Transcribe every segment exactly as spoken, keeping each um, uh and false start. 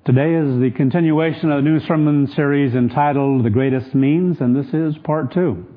Today is the continuation of the new sermon series entitled The Greatest Means, and this is part two.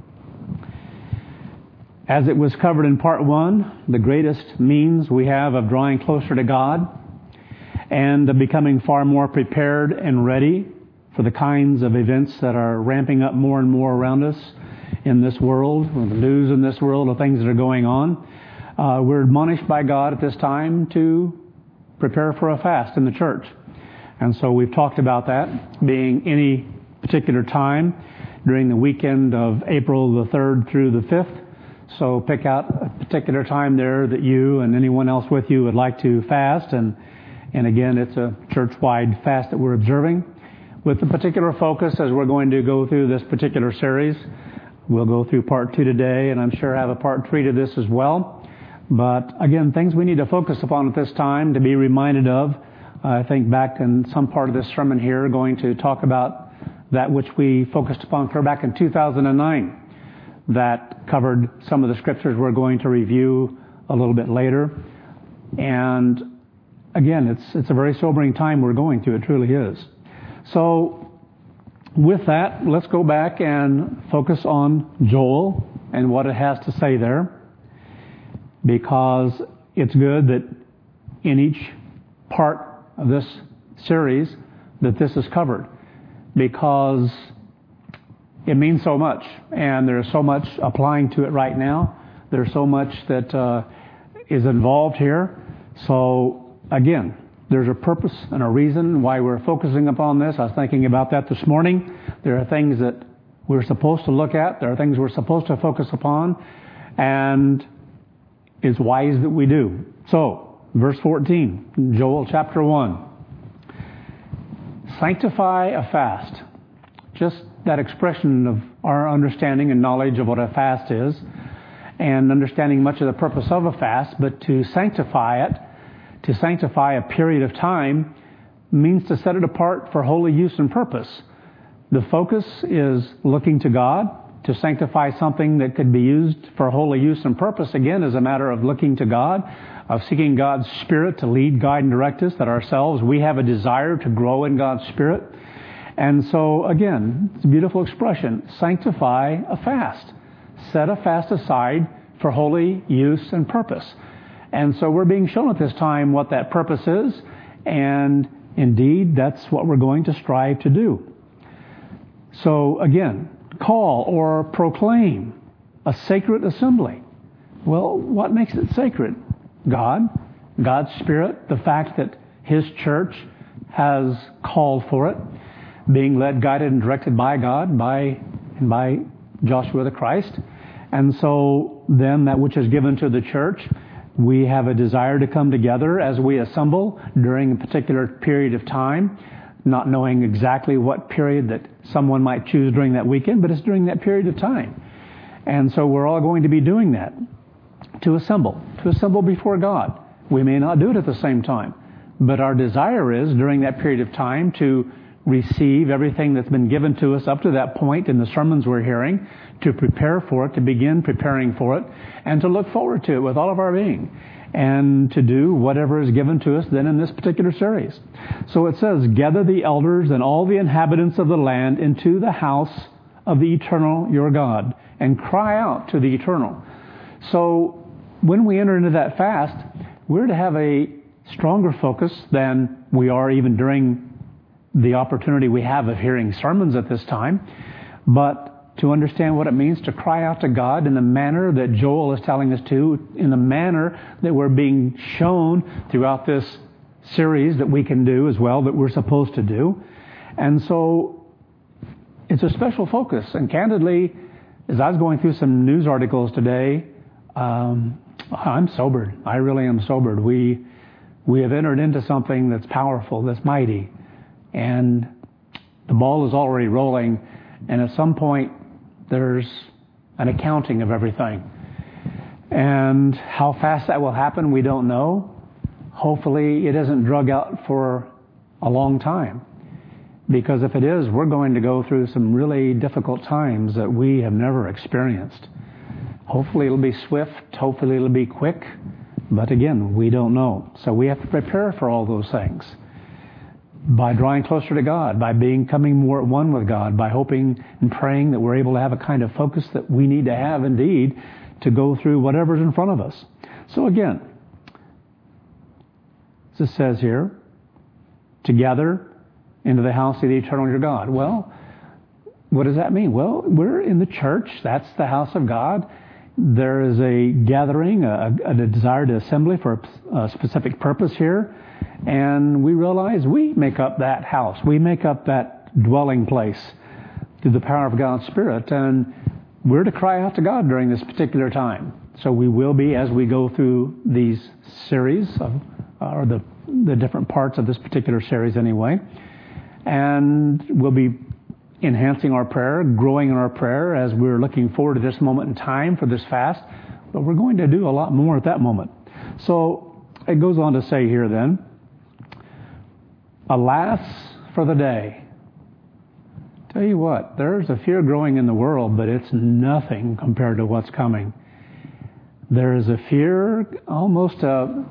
As it was covered in part one, the greatest means we have of drawing closer to God and of becoming far more prepared and ready for the kinds of events that are ramping up more and more around us in this world, the news in this world, the things that are going on. Uh, we're admonished by God at this time to prepare for a fast in the church. And so we've talked about that being any particular time during the weekend of April the third through the fifth. So pick out a particular time there that you and anyone else with you would like to fast. And, and again, it's a church-wide fast that we're observing with a particular focus as we're going to go through this particular series. We'll go through part two today, and I'm sure have a part three to this as well. But again, things we need to focus upon at this time to be reminded of. I think back in some part of this sermon here, going to talk about that which we focused upon clear back in two thousand nine. That covered some of the scriptures we're going to review a little bit later. And again, it's it's a very sobering time we're going through. It truly is. So with that, let's go back and focus on Joel and what it has to say there. Because it's good that in each part of this series that this is covered, because it means so much, and there's so much applying to it right now. There's so much that uh, is involved here. So again, there's a purpose and a reason why we're focusing upon this. I was thinking about that this morning. There are things that we're supposed to look at. There are things we're supposed to focus upon, and it's wise that we do. So verse fourteen, Joel chapter one. Sanctify a fast. Just that expression of our understanding and knowledge of what a fast is, and understanding much of the purpose of a fast, but to sanctify it, to sanctify a period of time, means to set it apart for holy use and purpose. The focus is looking to God. To sanctify something that could be used for holy use and purpose, again, is a matter of looking to God, of seeking God's Spirit to lead, guide, and direct us, that ourselves, we have a desire to grow in God's Spirit. And so, again, it's a beautiful expression, sanctify a fast. Set a fast aside for holy use and purpose. And so we're being shown at this time what that purpose is, and indeed, that's what we're going to strive to do. So, again, call or proclaim a sacred assembly. Well, what makes it sacred? God, God's Spirit, the fact that His church has called for it, being led, guided, and directed by God, by and by Joshua the Christ. And so then that which is given to the church, we have a desire to come together as we assemble during a particular period of time, not knowing exactly what period that someone might choose during that weekend, but it's during that period of time. And so we're all going to be doing that, to assemble, to assemble before God. We may not do it at the same time, but our desire is during that period of time to receive everything that's been given to us up to that point in the sermons we're hearing, to prepare for it, to begin preparing for it, and to look forward to it with all of our being, and to do whatever is given to us then in this particular series. So it says, gather the elders and all the inhabitants of the land into the house of the eternal your God, and cry out to the eternal. So when we enter into that fast, we're to have a stronger focus than we are even during the opportunity we have of hearing sermons at this time, but to understand what it means to cry out to God in the manner that Joel is telling us to, in the manner that we're being shown throughout this series that we can do as well, that we're supposed to do. And so it's a special focus. And candidly, as I was going through some news articles today, um, I'm sobered. I really am sobered. We we have entered into something that's powerful, that's mighty. And the ball is already rolling. And at some point, there's an accounting of everything. And how fast that will happen, we don't know. Hopefully, it isn't drug out for a long time. Because if it is, we're going to go through some really difficult times that we have never experienced. Hopefully, it'll be swift. Hopefully, it'll be quick. But again, we don't know. So we have to prepare for all those things. by drawing closer to God, by becoming more at one with God, by hoping and praying that we're able to have a kind of focus that we need to have indeed to go through whatever's in front of us. So again, as it says here, to gather into the house of the eternal your God. Well, what does that mean? Well, we're in the church. That's the house of God. There is a gathering, a, a desire to assembly for a, a specific purpose here. And we realize we make up that house. We make up that dwelling place through the power of God's Spirit. And we're to cry out to God during this particular time. So we will be as we go through these series, of, or the, the different parts of this particular series anyway. And we'll be enhancing our prayer, growing in our prayer as we're looking forward to this moment in time for this fast. But we're going to do a lot more at that moment. So it goes on to say here then, alas for the day. Tell you what, there's a fear growing in the world, but it's nothing compared to what's coming. There is a fear, almost a,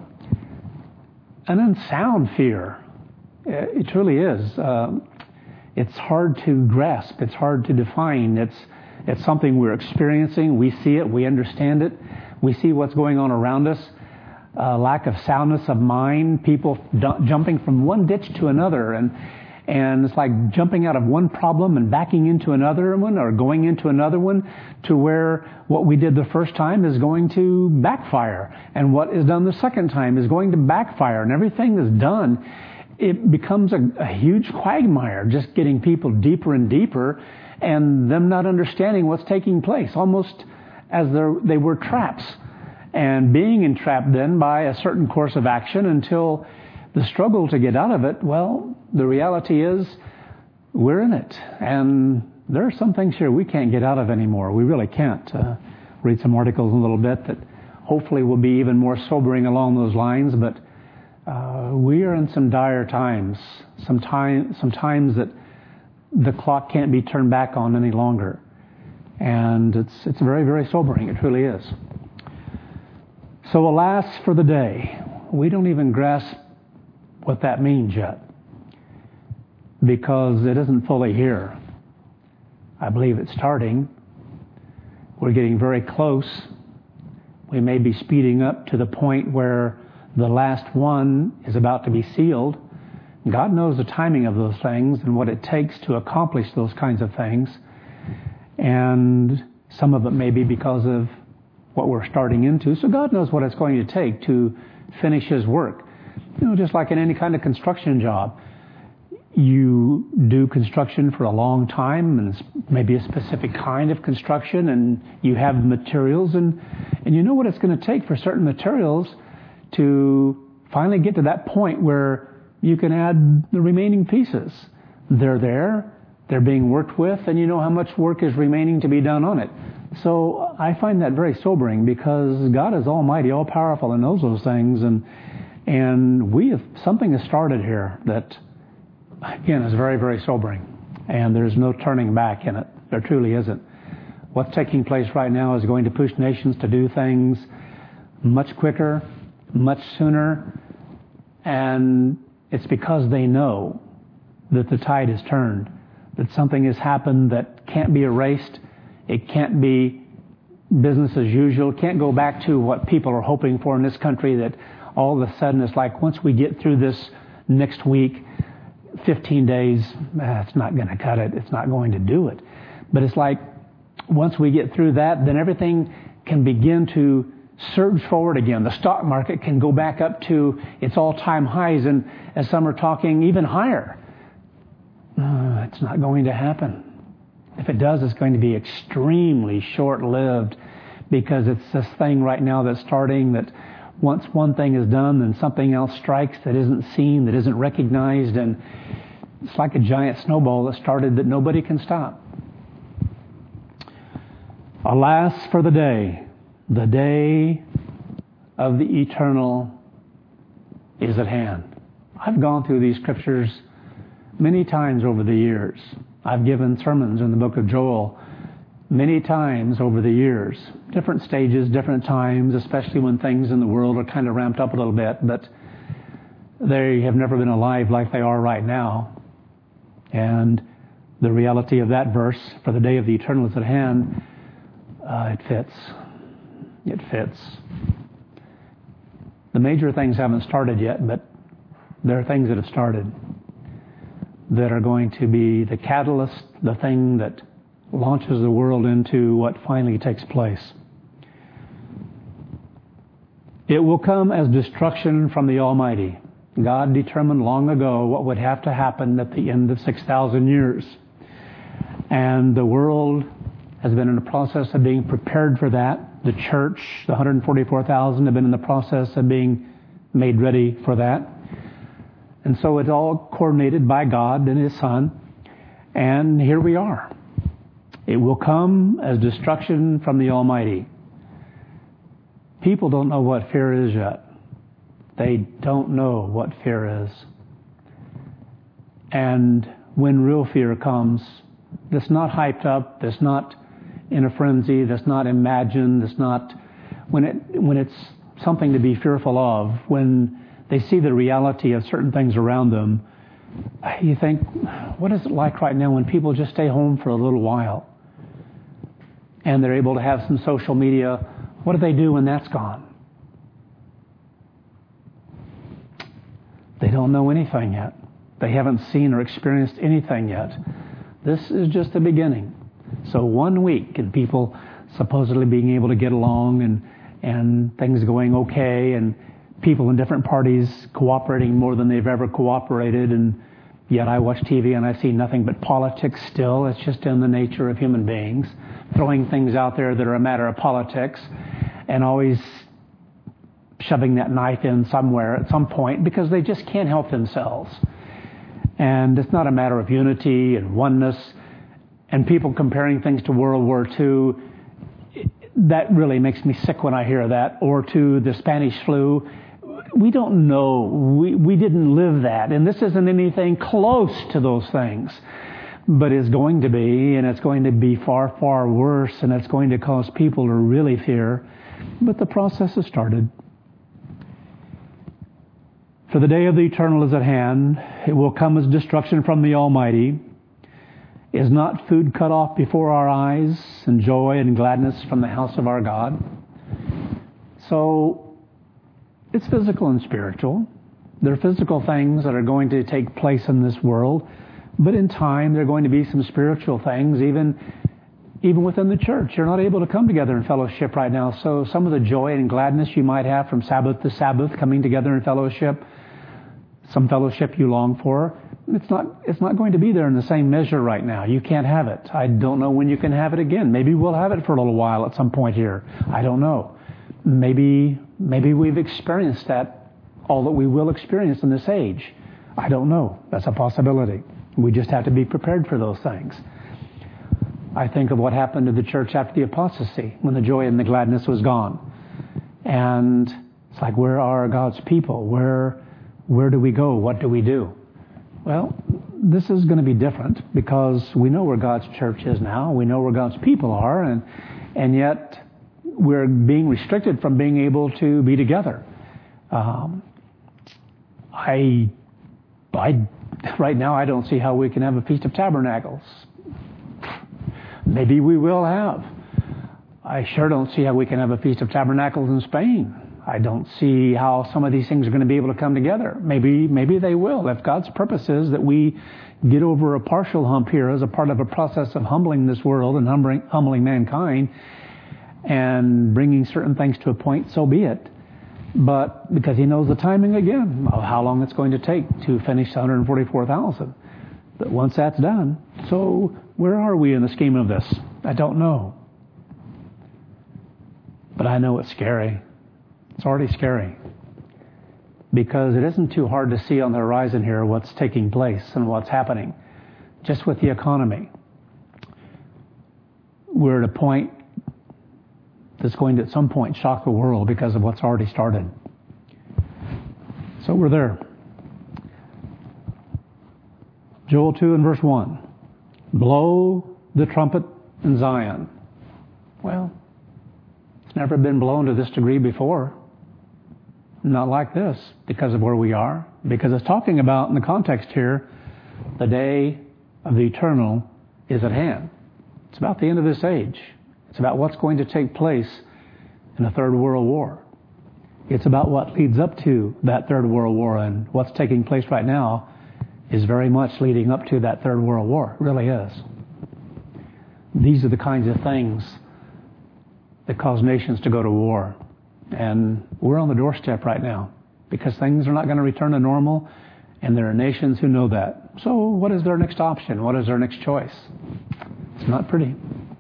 an unsound fear. It truly is. Uh, it's hard to grasp. It's hard to define. It's it's something we're experiencing. We see it. We understand it. We see what's going on around us. Uh, lack of soundness of mind. People d- jumping from one ditch to another, and and it's like jumping out of one problem and backing into another one, or going into another one, to where what we did the first time is going to backfire, and what is done the second time is going to backfire, and everything that's done, it becomes a, a huge quagmire, just getting people deeper and deeper, and them not understanding what's taking place, almost as they were traps, and being entrapped then by a certain course of action until the struggle to get out of it. Well, the reality is we're in it, and there are some things here we can't get out of anymore. We really can't. Uh, read some articles in a little bit that hopefully will be even more sobering along those lines, but Uh, we are in some dire times, some time, some times that the clock can't be turned back on any longer, and it's it's very, very sobering. It truly is. So, alas for the day. We don't even grasp what that means yet, because it isn't fully here. I believe it's starting. We're getting very close. We may be speeding up to the point where the last one is about to be sealed. God knows the timing of those things and what it takes to accomplish those kinds of things. And some of it may be because of what we're starting into. So God knows what it's going to take to finish His work. You know, just like in any kind of construction job. You do construction for a long time, and it's maybe a specific kind of construction, and you have materials, and, and you know what it's going to take for certain materials to finally get to that point where you can add the remaining pieces. They're there, they're being worked with, and you know how much work is remaining to be done on it. So I find that very sobering, because God is almighty, all-powerful, and knows those things, and and we have, something has started here that, again, is very, very sobering, and there's no turning back in it. There truly isn't. What's taking place right now is going to push nations to do things much quicker, much sooner, and it's because they know that the tide has turned, that something has happened that can't be erased. It can't be business as usual. It can't go back to what people are hoping for in this country, that all of a sudden it's like once we get through this next week, fifteen days, that's not going to cut it. It's not going to do it. But it's like once we get through that, then everything can begin to surge forward again. The stock market can go back up to its all-time highs, and as some are talking, even higher. Uh, it's not going to happen. If it does, it's going to be extremely short-lived, because it's this thing right now that's starting that once one thing is done, then something else strikes that isn't seen, that isn't recognized, and it's like a giant snowball that started that nobody can stop. Alas for the day. The day of the eternal is at hand. I've gone through these scriptures many times over the years. I've given sermons in the book of Joel many times over the years. Different stages, different times, especially when things in the world are kind of ramped up a little bit. But they have never been alive like they are right now. And the reality of that verse, for the day of the eternal is at hand, uh, it fits. It fits. The major things haven't started yet, but there are things that have started that are going to be the catalyst, the thing that launches the world into what finally takes place. It will come as destruction from the Almighty. God determined long ago what would have to happen at the end of six thousand years. And the world has been in the process of being prepared for that. The church, the one hundred forty-four thousand, have been in the process of being made ready for that. And so it's all coordinated by God and His Son. And here we are. It will come as destruction from the Almighty. People don't know what fear is yet. They don't know what fear is. And when real fear comes, that's not hyped up, that's not in a frenzy, that's not imagined, that's not, when it when it's something to be fearful of, when they see the reality of certain things around them, you think, what is it like right now when people just stay home for a little while and they're able to have some social media? What do they do when that's gone? They don't know anything yet. They haven't seen or experienced anything yet. This is just the beginning. So one week and people supposedly being able to get along and, and things going okay and people in different parties cooperating more than they've ever cooperated, and yet I watch T V and I see nothing but politics still. It's just in the nature of human beings, throwing things out there that are a matter of politics and always shoving that knife in somewhere at some point because they just can't help themselves. And it's not a matter of unity and oneness and people comparing things to World War Two. That really makes me sick when I hear that. Or to the Spanish flu. We don't know. We, we didn't live that. And this isn't anything close to those things. But it's going to be, and it's going to be far, far worse, and it's going to cause people to really fear. But the process has started. For the day of the eternal is at hand. It will come as destruction from the Almighty. Is not food cut off before our eyes, and joy and gladness from the house of our God? So, it's physical and spiritual. There are physical things that are going to take place in this world, but in time there are going to be some spiritual things, even even within the church. You're not able to come together in fellowship right now, so some of the joy and gladness you might have from Sabbath to Sabbath, coming together in fellowship, some fellowship you long for, it's not it's not going to be there in the same measure right now. You can't have it. I don't know when you can have it again. Maybe we'll have it for a little while at some point here. I don't know. Maybe maybe we've experienced that, all that we will experience in this age. I don't know. That's a possibility. We just have to be prepared for those things. I think of what happened to the church after the apostasy, when the joy and the gladness was gone. And it's like, where are God's people? Where where do we go? What do we do? Well, this is going to be different because we know where God's church is now. We know where God's people are, and and yet we're being restricted from being able to be together. Um, I, I, right now, I don't see how we can have a Feast of Tabernacles. Maybe we will have. I sure don't see how we can have a Feast of Tabernacles in Spain. I don't see how some of these things are going to be able to come together. Maybe, maybe they will. If God's purpose is that we get over a partial hump here as a part of a process of humbling this world and humbling, humbling mankind, and bringing certain things to a point, so be it. But because He knows the timing again of how long it's going to take to finish one hundred forty-four thousand. But once that's done, so where are we in the scheme of this? I don't know. But I know it's scary. It's already scary. Because it isn't too hard to see on the horizon here what's taking place and what's happening. Just with the economy. We're at a point that's going to at some point shock the world because of what's already started. So we're there. Joel two and verse one. Blow the trumpet in Zion. Well, it's never been blown to this degree before. not like this because of where we are. Because it's talking about, in the context here, the day of the eternal is at hand. It's about the end of this age. It's about what's going to take place in the Third World War. It's about what leads up to that Third World War, and what's taking place right now is very much leading up to that Third World War. It really is. These are the kinds of things that cause nations to go to war. And we're on the doorstep right now because things are not going to return to normal, and there are nations who know that. So what is their next option? What is their next choice? It's not pretty.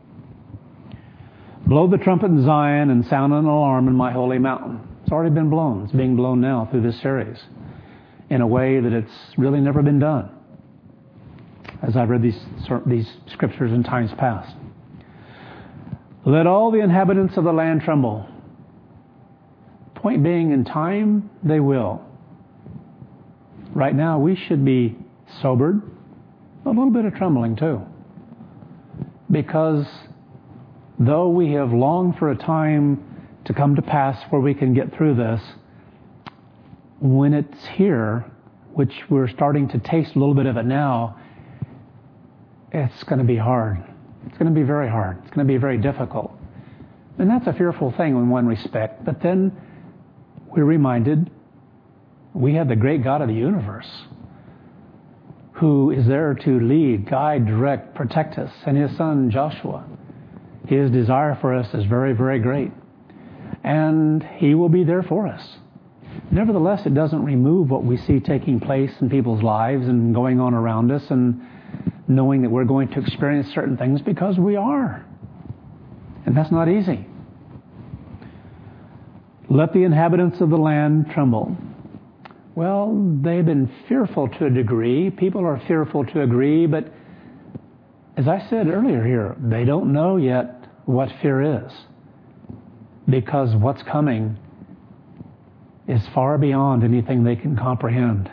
Blow the trumpet in Zion and sound an alarm in my holy mountain. It's already been blown. It's being blown now through this series in a way that it's really never been done, as I've read these, these scriptures in times past. Let all the inhabitants of the land tremble. Point being, in time, they will. Right now, we should be sobered, a little bit of trembling too. Because though we have longed for a time to come to pass where we can get through this, when it's here, which we're starting to taste a little bit of it now, it's going to be hard. It's going to be very hard. It's going to be very difficult. And that's a fearful thing in one respect. But then we're reminded we have the great God of the universe who is there to lead, guide, direct, protect us, and His Son Joshua. His desire for us is very, very great. And He will be there for us. Nevertheless, it doesn't remove what we see taking place in people's lives and going on around us, and knowing that we're going to experience certain things, because we are. And that's not easy. Let the inhabitants of the land tremble. Well, they've been fearful to a degree. People are fearful to a degree, but as I said earlier here, they don't know yet what fear is, because what's coming is far beyond anything they can comprehend.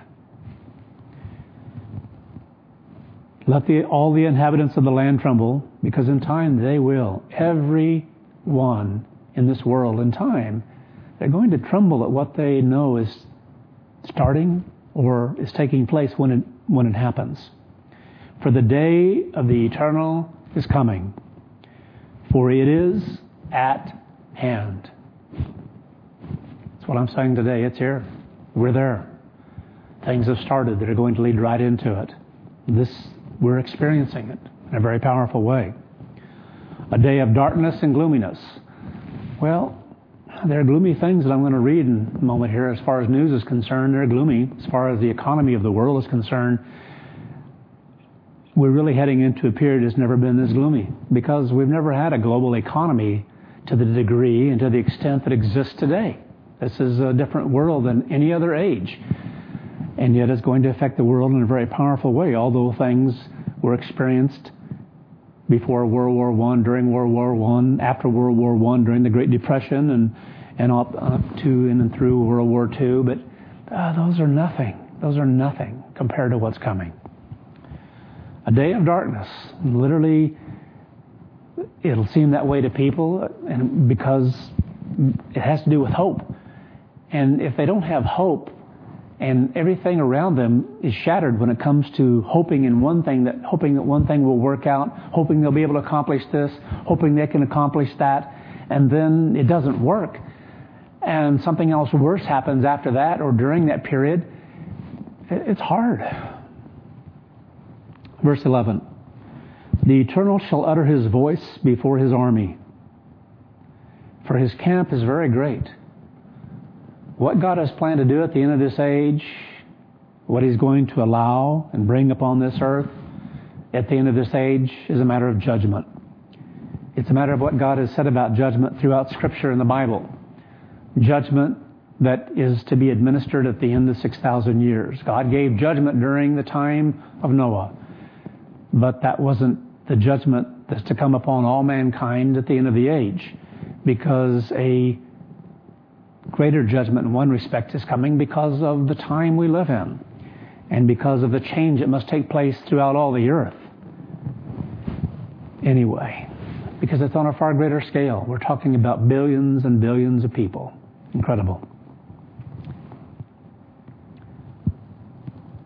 Let the, all the inhabitants of the land tremble, because in time they will. Every one in this world in time, they're going to tremble at what they know is starting or is taking place when it, when it happens. For the day of the eternal is coming, for it is at hand. That's what I'm saying today. It's here. We're there. Things have started that are going to lead right into it. This, we're experiencing it in a very powerful way. A day of darkness and gloominess. Well, there are gloomy things that I'm going to read in a moment here. As far as news is concerned, they're gloomy. As far as the economy of the world is concerned, we're really heading into a period that's never been this gloomy, because we've never had a global economy to the degree and to the extent that exists today. This is a different world than any other age. And yet it's going to affect the world in a very powerful way, although things were experienced before World War One, during World War One, after World War One, during the Great Depression, and, and up, up to and through World War Two. But uh, those are nothing. Those are nothing compared to what's coming. A day of darkness. Literally, it'll seem that way to people, and because it has to do with hope. And if they don't have hope, and everything around them is shattered when it comes to hoping in one thing, that hoping that one thing will work out, hoping they'll be able to accomplish this, hoping they can accomplish that, and then it doesn't work, and something else worse happens after that or during that period, it's hard. Verse eleven. The Eternal shall utter His voice before His army, for His camp is very great. What God has planned to do at the end of this age, what He's going to allow and bring upon this earth at the end of this age, is a matter of judgment. It's a matter of what God has said about judgment throughout Scripture and the Bible. Judgment that is to be administered at the end of six thousand years. God gave judgment during the time of Noah, but that wasn't the judgment that's to come upon all mankind at the end of the age, because a greater judgment in one respect is coming because of the time we live in and because of the change that must take place throughout all the earth. Anyway, because it's on a far greater scale. We're talking about billions and billions of people. Incredible.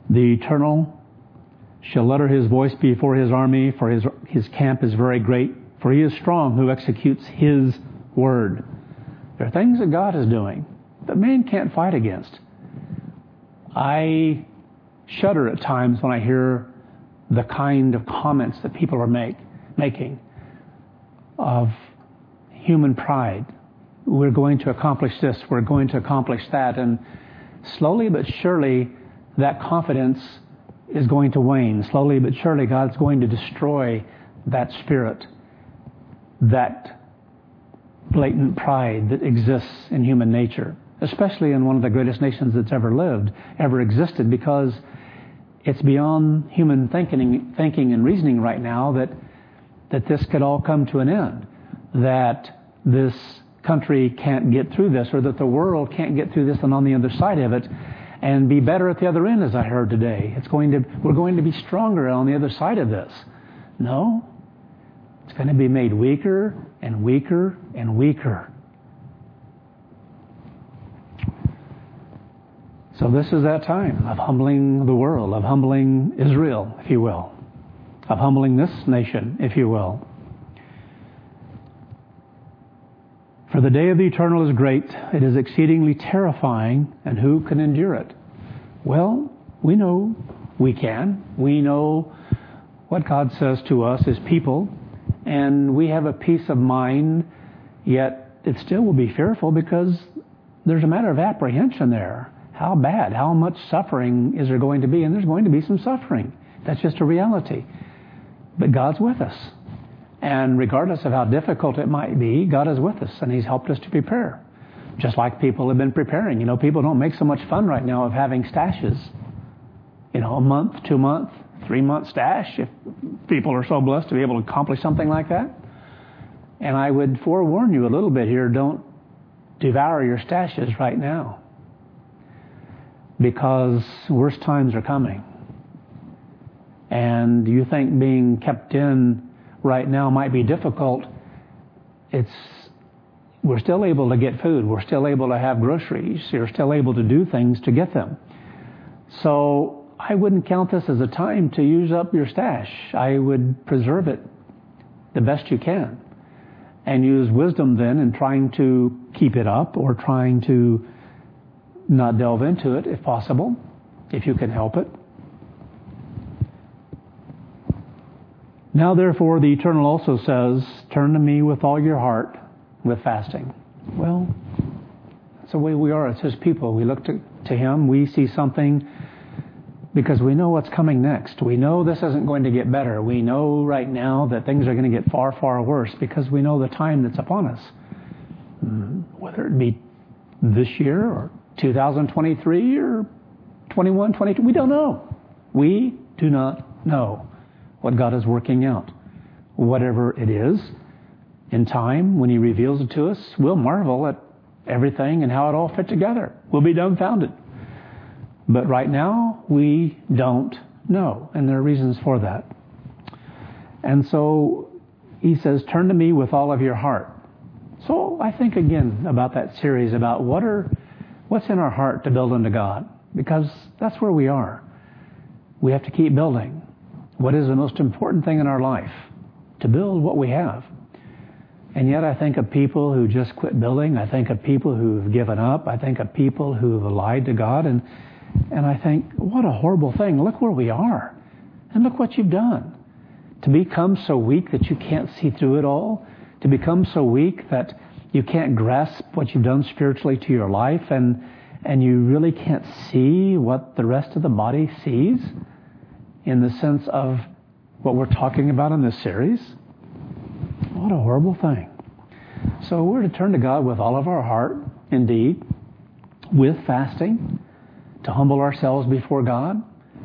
The Eternal shall utter his voice before his army, for his, his camp is very great, for he is strong who executes his word. There are things that God is doing that man can't fight against. I shudder at times when I hear the kind of comments that people are make, making of human pride. We're going to accomplish this, we're going to accomplish that, and slowly but surely that confidence is going to wane. Slowly but surely God's going to destroy that spirit, that blatant pride that exists in human nature, especially in one of the greatest nations that's ever lived, ever existed, because it's beyond human thinking, thinking and reasoning right now that that this could all come to an end, that this country can't get through this, or that the world can't get through this and on the other side of it and be better at the other end, as I heard today. It's going to, we're going to be stronger on the other side of this. No, it's going to be made weaker and weaker and weaker. So this is that time of humbling the world, of humbling Israel, if you will, of humbling this nation, if you will. For the day of the Eternal is great, it is exceedingly terrifying, and who can endure it? Well, we know we can. We know what God says to us as people, and we have a peace of mind, yet it still will be fearful because there's a matter of apprehension there. How bad, how much suffering is there going to be? And there's going to be some suffering. That's just a reality. But God's with us. And regardless of how difficult it might be, God is with us, and He's helped us to prepare. Just like people have been preparing. You know, people don't make so much fun right now of having stashes. You know, a month, two month, three month stash, if people are so blessed to be able to accomplish something like that. And I would forewarn you a little bit here, don't devour your stashes right now, because worse times are coming. And you think being kept in right now might be difficult. It's, we're still able to get food. We're still able to have groceries. You're still able to do things to get them. So I wouldn't count this as a time to use up your stash. I would preserve it the best you can and use wisdom then in trying to keep it up, or trying to not delve into it if possible, if you can help it. Now therefore the Eternal also says, turn to me with all your heart with fasting. Well, that's the way we are as His people. We look to, to Him, we see something because we know what's coming next. We know this isn't going to get better. We know right now that things are going to get far, far worse because we know the time that's upon us. Whether it be this year or two thousand twenty-three or twenty-one, twenty-two, we don't know. We do not know what God is working out. Whatever it is, in time, when He reveals it to us, we'll marvel at everything and how it all fit together. We'll be dumbfounded. But right now, we don't know, and there are reasons for that. And so He says, turn to me with all of your heart. So I think again about that series about what are, what's in our heart to build unto God, because that's where we are. We have to keep building. What is the most important thing in our life? To build what we have. And yet I think of people who just quit building. I think of people who've given up. I think of people who've lied to God. And, and I think, what a horrible thing. Look where we are. And look what you've done. To become so weak that you can't see through it all. To become so weak that you can't grasp what you've done spiritually to your life. And, and you really can't see what the rest of the body sees. In the sense of what we're talking about in this series. What a horrible thing. So we're to turn to God with all of our heart, indeed, with fasting, to humble ourselves before God,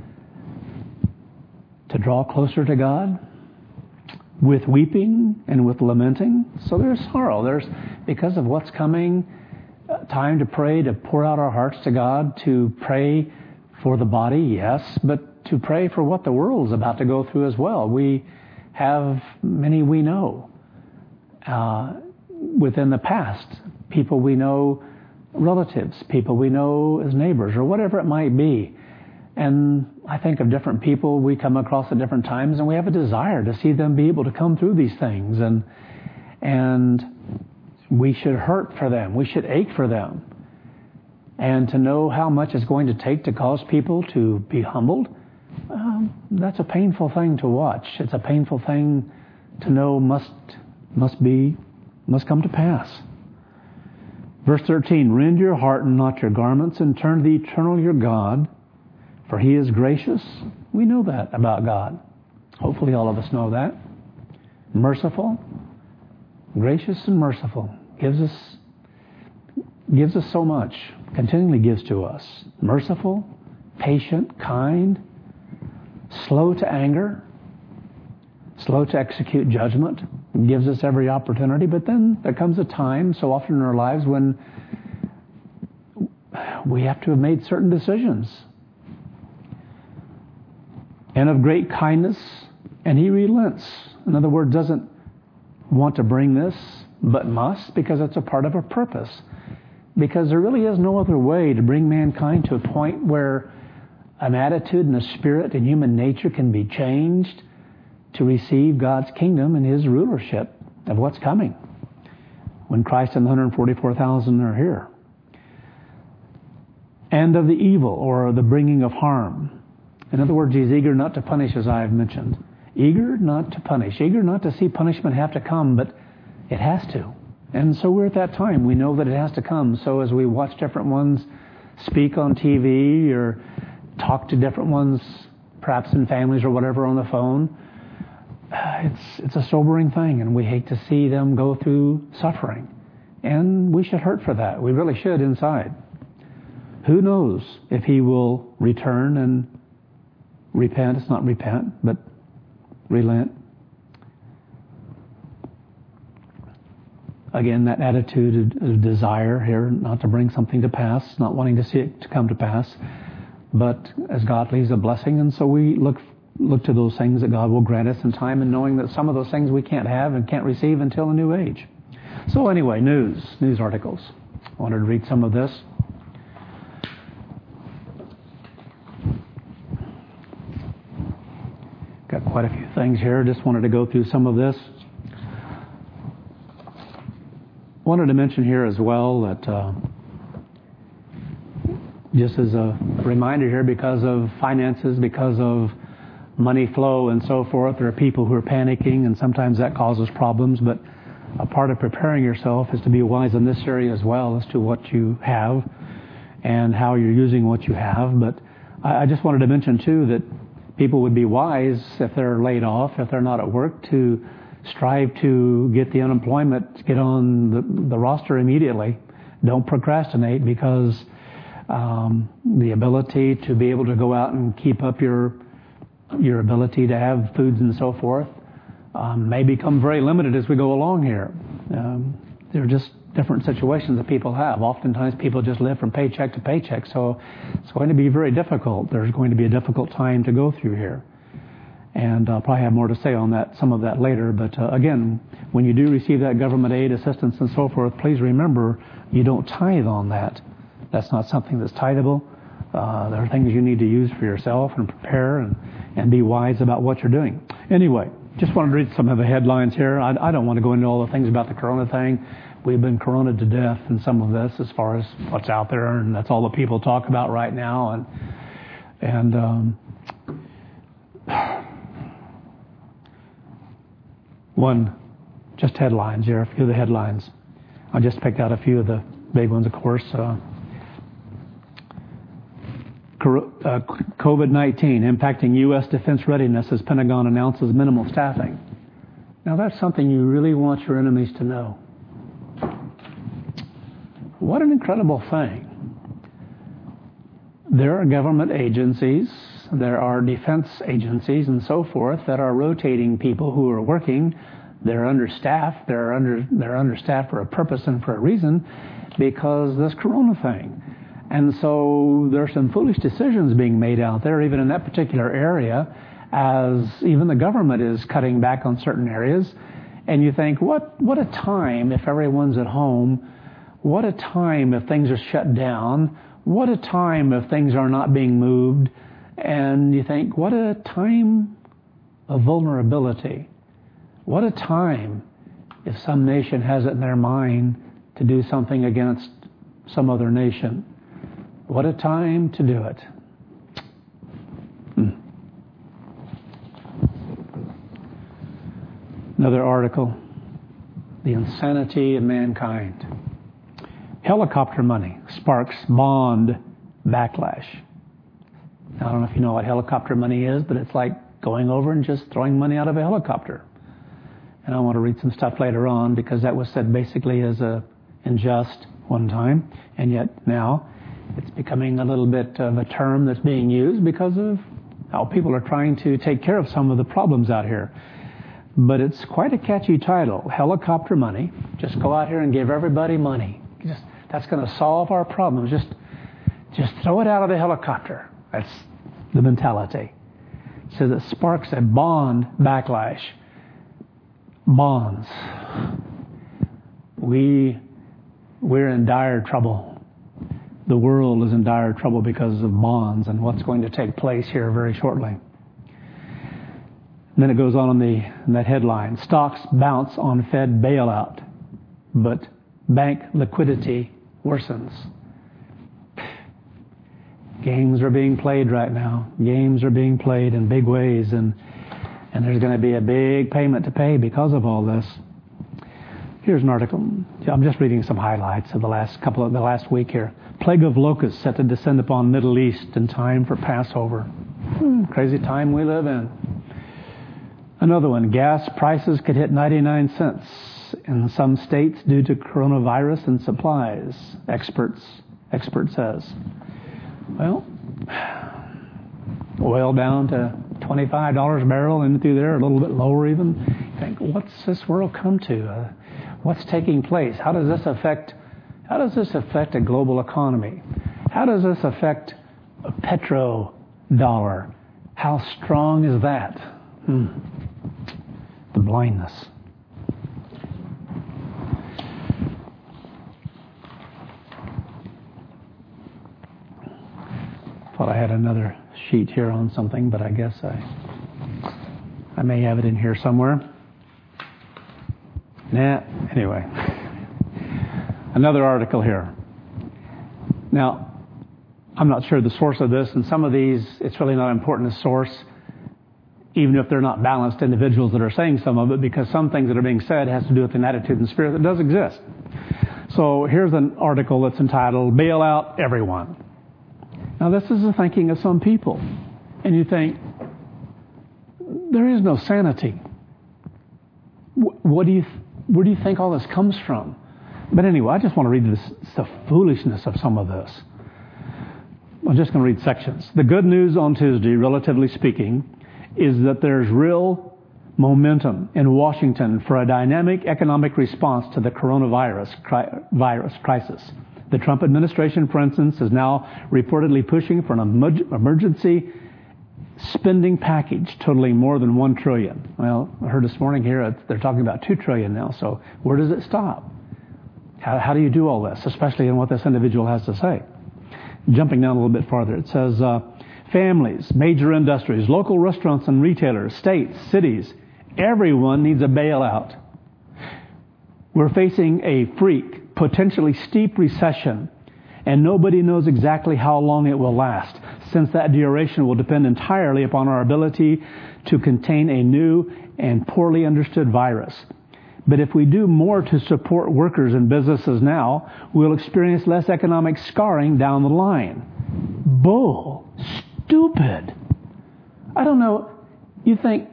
to draw closer to God, with weeping and with lamenting. So there's sorrow. There's, because of what's coming, time to pray, to pour out our hearts to God, to pray for the body, yes, but to pray for what the world's about to go through as well. We have many we know uh, within the past, people we know, relatives, people we know as neighbors, or whatever it might be, And I think of different people we come across at different times, and we have a desire to see them be able to come through these things. And and we should hurt for them. We should ache for them. And to know how much it's going to take to cause people to be humbled, um, that's a painful thing to watch. It's a painful thing to know must must be must come to pass. Verse thirteen, rend your heart and not your garments, and turn to the eternal your God, for He is gracious. We know that about God. Hopefully all of us know that. Merciful, gracious and merciful. Gives us gives us so much. Continually gives to us. Merciful, patient, kind, slow to anger, slow to execute judgment. Gives us every opportunity. But then there comes a time, so often in our lives, when we have to have made certain decisions. And of great kindness, and He relents. In other words, doesn't want to bring this, but must, because it's a part of a purpose. Because there really is no other way to bring mankind to a point where an attitude and a spirit and human nature can be changed to receive God's kingdom and His rulership of what's coming when Christ and the one hundred forty-four thousand are here. And of the evil, or the bringing of harm. In other words, He's eager not to punish, as I have mentioned. Eager not to punish. Eager not to see punishment have to come, but it has to. And so we're at that time. We know that it has to come. So as we watch different ones speak on T V or talk to different ones, perhaps in families or whatever on the phone, it's it's a sobering thing, and we hate to see them go through suffering. And we should hurt for that. We really should inside. Who knows if He will return and repent. It's not repent, but relent. Again, that attitude of desire here, not to bring something to pass, not wanting to see it to come to pass, but as God leaves a blessing, and so we look look to those things that God will grant us in time, and knowing that some of those things we can't have and can't receive until a new age. So anyway, news, news articles. I wanted to read some of this. Got quite a few things here. Just wanted to go through some of this. Wanted to mention here as well that uh, just as a reminder here, because of finances, because of money flow and so forth, there are people who are panicking, and sometimes that causes problems. But a part of preparing yourself is to be wise in this area as well as to what you have and how you're using what you have. But I, I just wanted to mention too that people would be wise if they're laid off, if they're not at work, to strive to get the unemployment, get on the, the roster immediately. Don't procrastinate, because um, the ability to be able to go out and keep up your your ability to have foods and so forth um, may become very limited as we go along here. Um, there are just different situations that people have. Oftentimes people just live from paycheck to paycheck, so it's going to be very difficult. There's going to be a difficult time to go through here. And I'll probably have more to say on that, some of that later. But uh, again, when you do receive that government aid, assistance, and so forth, please remember you don't tithe on that. That's not something that's tithable. Uh, there are things you need to use for yourself and prepare and, and be wise about what you're doing. Anyway, just wanted to read some of the headlines here. I, I don't want to go into all the things about the corona thing. We've been coronaed to death in some of this as far as what's out there, and that's all the people talk about right now. And and um, one, just headlines here, a few of the headlines. I just picked out a few of the big ones, of course. Uh, COVID nineteen impacting U S defense readiness as Pentagon announces minimal staffing. Now that's something you really want your enemies to know. What an incredible thing. There are government agencies, there are defense agencies and so forth that are rotating people who are working. They're understaffed. They're under they're understaffed for a purpose and for a reason, because this corona thing. And so there's some foolish decisions being made out there, even in that particular area, as even the government is cutting back on certain areas. And you think, what what a time if everyone's at home. What a time if things are shut down. What a time if things are not being moved And you think, what a time of vulnerability. What a time if some nation has it in their mind to do something against some other nation. What a time to do it. Hmm. Another article, The Insanity of Mankind. Helicopter money sparks bond backlash. Now, I don't know if you know what helicopter money is, but it's like going over and just throwing money out of a helicopter. And I want to read some stuff later on because that was said basically as a unjust one time, and yet now it's becoming a little bit of a term that's being used because of how people are trying to take care of some of the problems out here. But it's quite a catchy title, Helicopter Money. Just go out here and give everybody money. Just, that's going to solve our problems. Just, just throw it out of the helicopter. That's the mentality. It says it sparks a bond backlash. Bonds. We, we're in dire trouble. The world is in dire trouble because of bonds and what's going to take place here very shortly. And then it goes on in, the, in that headline, stocks bounce on Fed bailout, but bank liquidity worsens. Games are being played right now. Games are being played in big ways, and and there's going to be a big payment to pay because of all this. Here's an article. I'm just reading some highlights of the last couple of the last week here. Plague of locusts set to descend upon Middle East in time for Passover. Hmm, crazy time we live in. Another one. Gas prices could hit ninety-nine cents in some states due to coronavirus and supplies. Experts expert says. Well, oil down to twenty-five dollars a barrel and through there, a little bit lower even. You think, what's this world come to? Uh, what's taking place? How does this affect? How does this affect a global economy? How does this affect a petrodollar? How strong is that? Hmm. The blindness. Thought I had another sheet here on something, but I guess I I may have it in here somewhere. Nah, anyway. Another article here. Now, I'm not sure the source of this, and some of these, it's really not important to source, even if they're not balanced individuals that are saying some of it, because some things that are being said has to do with an attitude and spirit that does exist. So here's an article that's entitled, Bail Out Everyone. Now, this is the thinking of some people. And you think, there is no sanity. What do you, where do you think all this comes from? But anyway, I just want to read this, the foolishness of some of this. I'm just going to read sections. The good news on Tuesday, relatively speaking, is that there's real momentum in Washington for a dynamic economic response to the coronavirus cri- virus crisis. The Trump administration, for instance, is now reportedly pushing for an emergency spending package totaling more than one trillion dollars. Well, I heard this morning here they're talking about two trillion dollars now. So where does it stop? How, how do you do all this, especially in what this individual has to say? Jumping down a little bit farther, it says uh, families, major industries, local restaurants and retailers, states, cities, everyone needs a bailout. We're facing a freak, potentially steep recession, and nobody knows exactly how long it will last, since that duration will depend entirely upon our ability to contain a new and poorly understood virus. But if we do more to support workers and businesses now, we'll experience less economic scarring down the line. Bull. Stupid. I don't know. You think,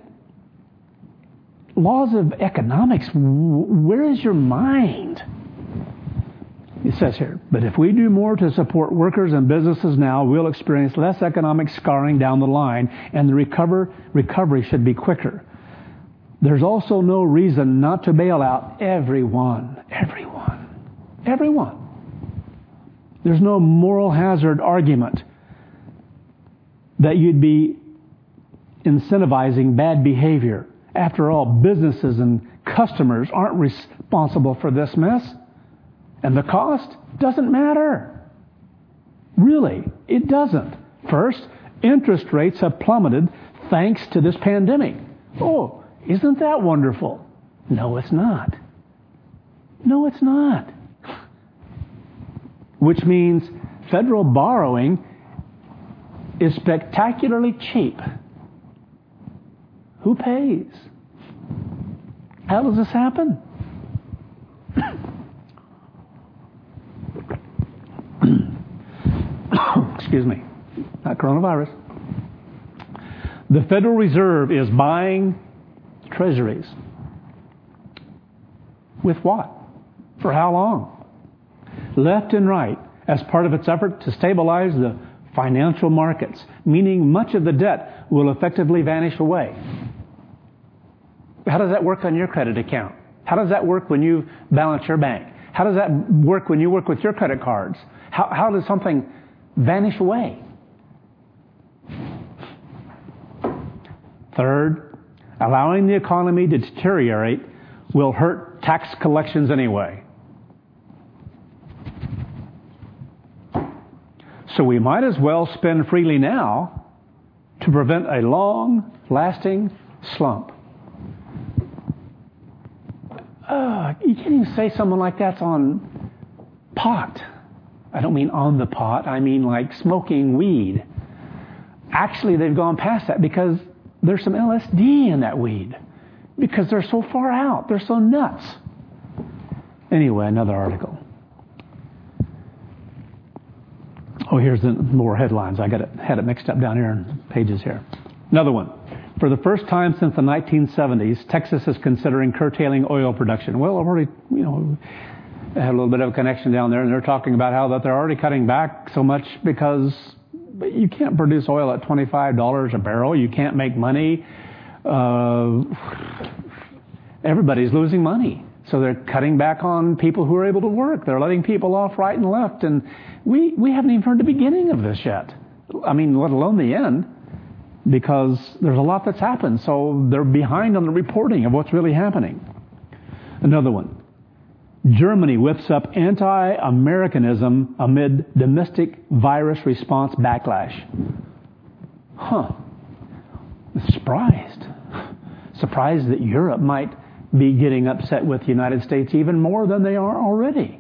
laws of economics, where is your mind? It says here, but if we do more to support workers and businesses now, we'll experience less economic scarring down the line, and the recover, recovery should be quicker. There's also no reason not to bail out everyone. Everyone. Everyone. There's no moral hazard argument that you'd be incentivizing bad behavior. After all, businesses and customers aren't responsible for this mess. And the cost doesn't matter. Really, it doesn't. First, Interest rates have plummeted thanks to this pandemic. Oh, isn't that wonderful? No, it's not. No, it's not. Which means federal borrowing is spectacularly cheap. Who pays? How does this happen? Excuse me. Not coronavirus. The Federal Reserve is buying treasuries. With what? For how long? Left and right, as part of its effort to stabilize the financial markets, meaning much of the debt will effectively vanish away. How does that work on your credit account? How does that work when you balance your bank? How does that work when you work with your credit cards? How, how does something vanish away? Third, allowing the economy to deteriorate will hurt tax collections anyway. So we might as well spend freely now to prevent a long-lasting slump. Uh, you can't even say someone like that's on pot. I don't mean on the pot. I mean like smoking weed. Actually, they've gone past that because there's some L S D in that weed. Because they're so far out. They're so nuts. Anyway, another article. Oh, here's the more headlines. I got it, had it mixed up down here in pages here. Another one. For the first time since the nineteen seventies, Texas is considering curtailing oil production. Well, I've already, you know, had a little bit of a connection down there, and they're talking about how that they're already cutting back so much because you can't produce oil at twenty-five dollars a barrel. You can't make money. Uh, everybody's losing money. So they're cutting back on people who are able to work. They're letting people off right and left. And we, we haven't even heard the beginning of this yet. I mean, let alone the end, because there's a lot that's happened. So they're behind on the reporting of what's really happening. Another one. Germany whips up anti-Americanism amid domestic virus response backlash. Huh. Surprised. Surprised that Europe might be getting upset with the United States even more than they are already.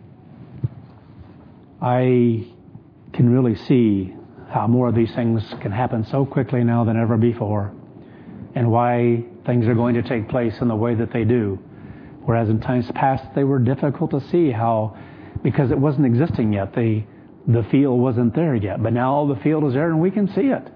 I can really see how more of these things can happen so quickly now than ever before, and why things are going to take place in the way that they do. Whereas in times past they were difficult to see how, because it wasn't existing yet. The, the field wasn't there yet. But now the field is there and we can see it.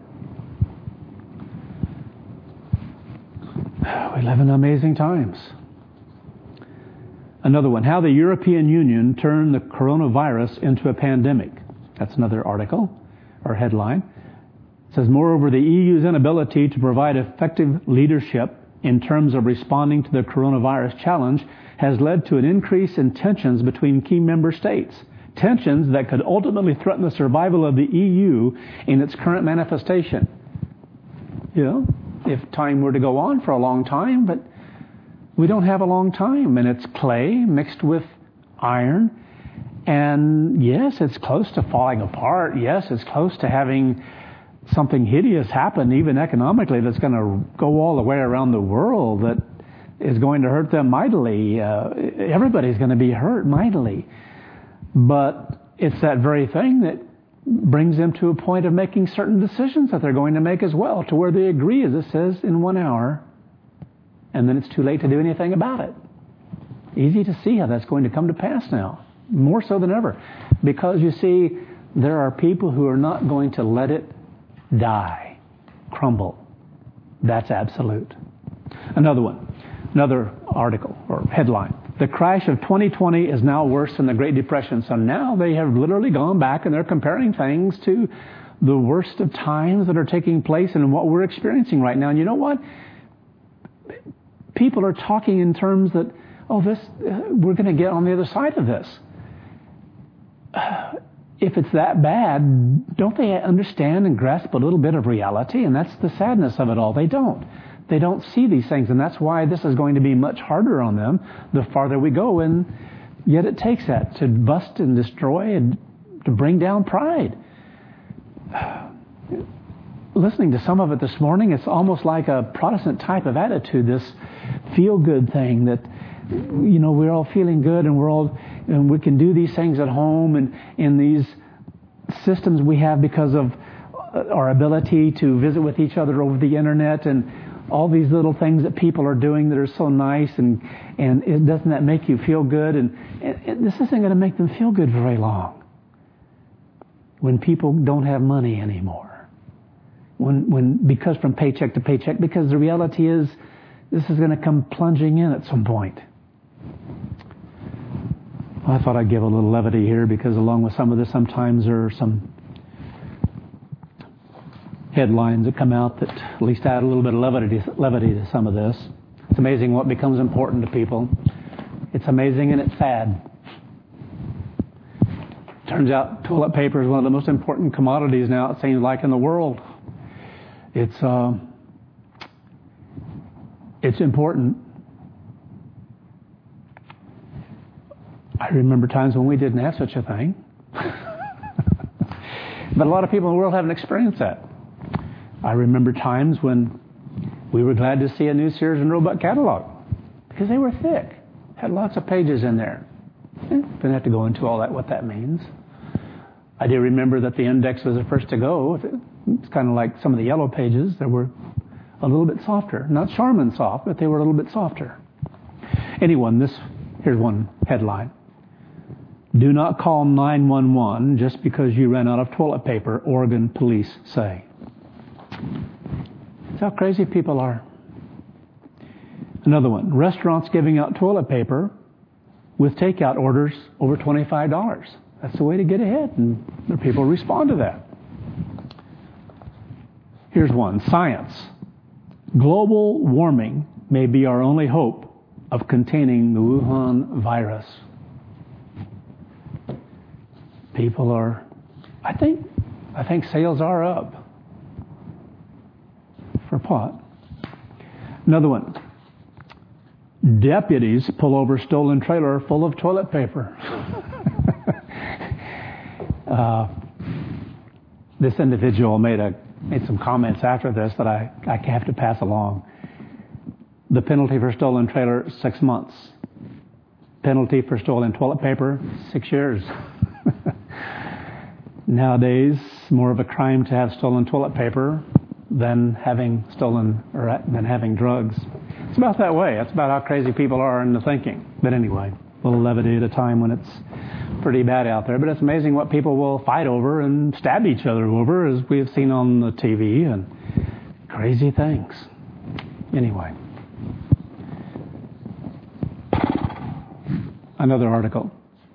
We live in amazing times. Another one, how the European Union turned the coronavirus into a pandemic. That's another article or headline. It says, moreover, the E U's inability to provide effective leadership in terms of responding to the coronavirus challenge has led to an increase in tensions between key member states. Tensions that could ultimately threaten the survival of the E U in its current manifestation. You know, if time were to go on for a long time, but we don't have a long time, and it's clay mixed with iron, and yes, it's close to falling apart. Yes, it's close to having something hideous happen, even economically, that's going to go all the way around the world, that is going to hurt them mightily. Uh, everybody's going to be hurt mightily. But it's that very thing that brings them to a point of making certain decisions that they're going to make as well, to where they agree, as it says, in one hour, and then it's too late to do anything about it. Easy to see how that's going to come to pass now, more so than ever. Because, you see, there are people who are not going to let it die, crumble. That's absolute. Another one, another article or headline. The crash of twenty twenty is now worse than the Great Depression. So now they have literally gone back and they're comparing things to the worst of times that are taking place and what we're experiencing right now. And you know what? People are talking in terms that, oh, this uh, we're going to get on the other side of this. Uh, if it's that bad, don't they understand and grasp a little bit of reality? And that's the sadness of it all. They don't. They don't see these things, and that's why this is going to be much harder on them the farther we go. And yet it takes that to bust and destroy and to bring down pride. listening to some of it this morning, it's almost like a Protestant type of attitude, this feel-good thing that, you know, we're all feeling good and we're all, and we can do these things at home and in these systems we have because of our ability to visit with each other over the internet and all these little things that people are doing that are so nice, and and it, doesn't that make you feel good? And, and, and this isn't going to make them feel good very long. When people don't have money anymore, when when because from paycheck to paycheck, because the reality is this is going to come plunging in at some point. I thought I'd give a little levity here because along with some of this, sometimes there are some headlines that come out that at least add a little bit of levity, levity to some of this. It's amazing what becomes important to people. It's amazing and it's sad. Turns out toilet paper is one of the most important commodities now, it seems like, in the world. It's uh, it's important. I remember times when we didn't have such a thing. But a lot of people in the world haven't experienced that. I remember times when we were glad to see a new Sears and Roebuck catalog because they were thick, had lots of pages in there. Eh, didn't have to go into all that, what that means. I do remember that the index was the first to go. It's kind of like some of the yellow pages that were a little bit softer. Not Charmin soft, but they were a little bit softer. Anyone, this, here's one headline. Do not call nine one one just because you ran out of toilet paper, Oregon police say. That's how crazy people are. Another one. Restaurants giving out toilet paper with takeout orders over twenty-five dollars. That's the way to get ahead, and the people respond to that. Here's one. Science. Global warming may be our only hope of containing the Wuhan virus. People are, I think, I think sales are up for pot. Another one. Deputies pull over stolen trailer full of toilet paper. uh, this individual made a made some comments after this that I, I have to pass along. The penalty for stolen trailer, six months. Penalty for stolen toilet paper, six years. Nowadays, more of a crime to have stolen toilet paper than having stolen or than having drugs. It's about that way. It's about how crazy people are in the thinking. But anyway, a little levity at a time when it's pretty bad out there. But it's amazing what people will fight over and stab each other over, as we have seen on the T V, and crazy things. Anyway, another article.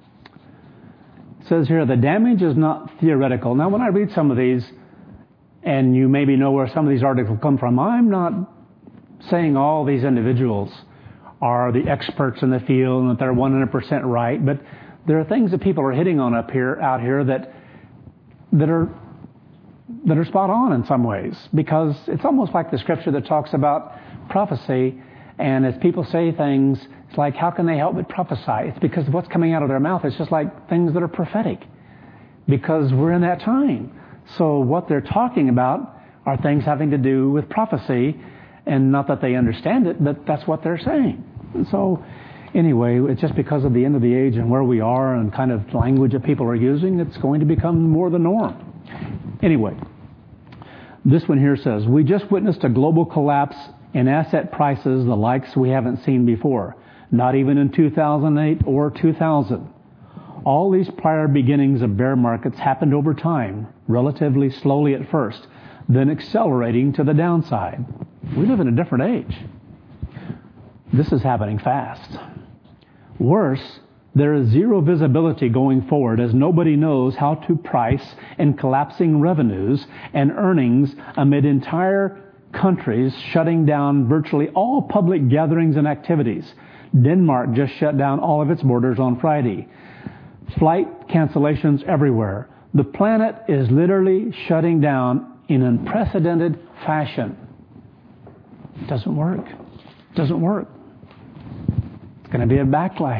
It says here, the damage is not theoretical. Now, when I read some of these, and you maybe know where some of these articles come from, I'm not saying all these individuals are the experts in the field and that they're one hundred percent right, but there are things that people are hitting on up here, out here that that are that are spot on in some ways, because it's almost like the scripture that talks about prophecy, and as people say things, it's like, how can they help but prophesy? It's because what's coming out of their mouth is just like things that are prophetic, because we're in that time. So what they're talking about are things having to do with prophecy, and not that they understand it, but that's what they're saying. And so anyway, it's just because of the end of the age and where we are and kind of language that people are using, it's going to become more the norm. Anyway, this one here says, we just witnessed a global collapse in asset prices the likes we haven't seen before, not even in two thousand eight or two thousand. All these prior beginnings of bear markets happened over time, relatively slowly at first, then accelerating to the downside. We live in a different age. This is happening fast. Worse, there is zero visibility going forward, as nobody knows how to price in collapsing revenues and earnings amid entire countries shutting down virtually all public gatherings and activities. Denmark just shut down all of its borders on Friday. Flight cancellations everywhere. The planet is literally shutting down in unprecedented fashion. It doesn't work. It doesn't work. It's going to be a backlash.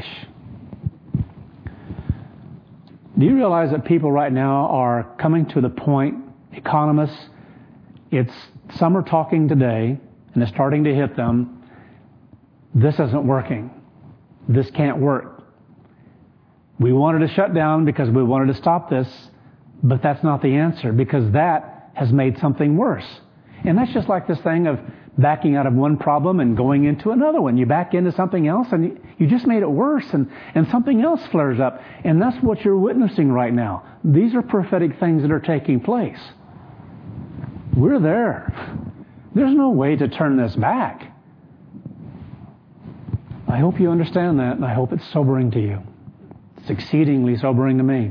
Do you realize that people right now are coming to the point, economists It's some are talking today, and it's starting to hit them. This isn't working. This can't work. We wanted to shut down because we wanted to stop this, but that's not the answer, because that has made something worse. And that's just like this thing of backing out of one problem and going into another one. You back into something else and you just made it worse, and, and something else flares up. And that's what you're witnessing right now. These are prophetic things that are taking place. We're there. There's no way to turn this back. I hope you understand that, and I hope it's sobering to you. It's exceedingly sobering to me.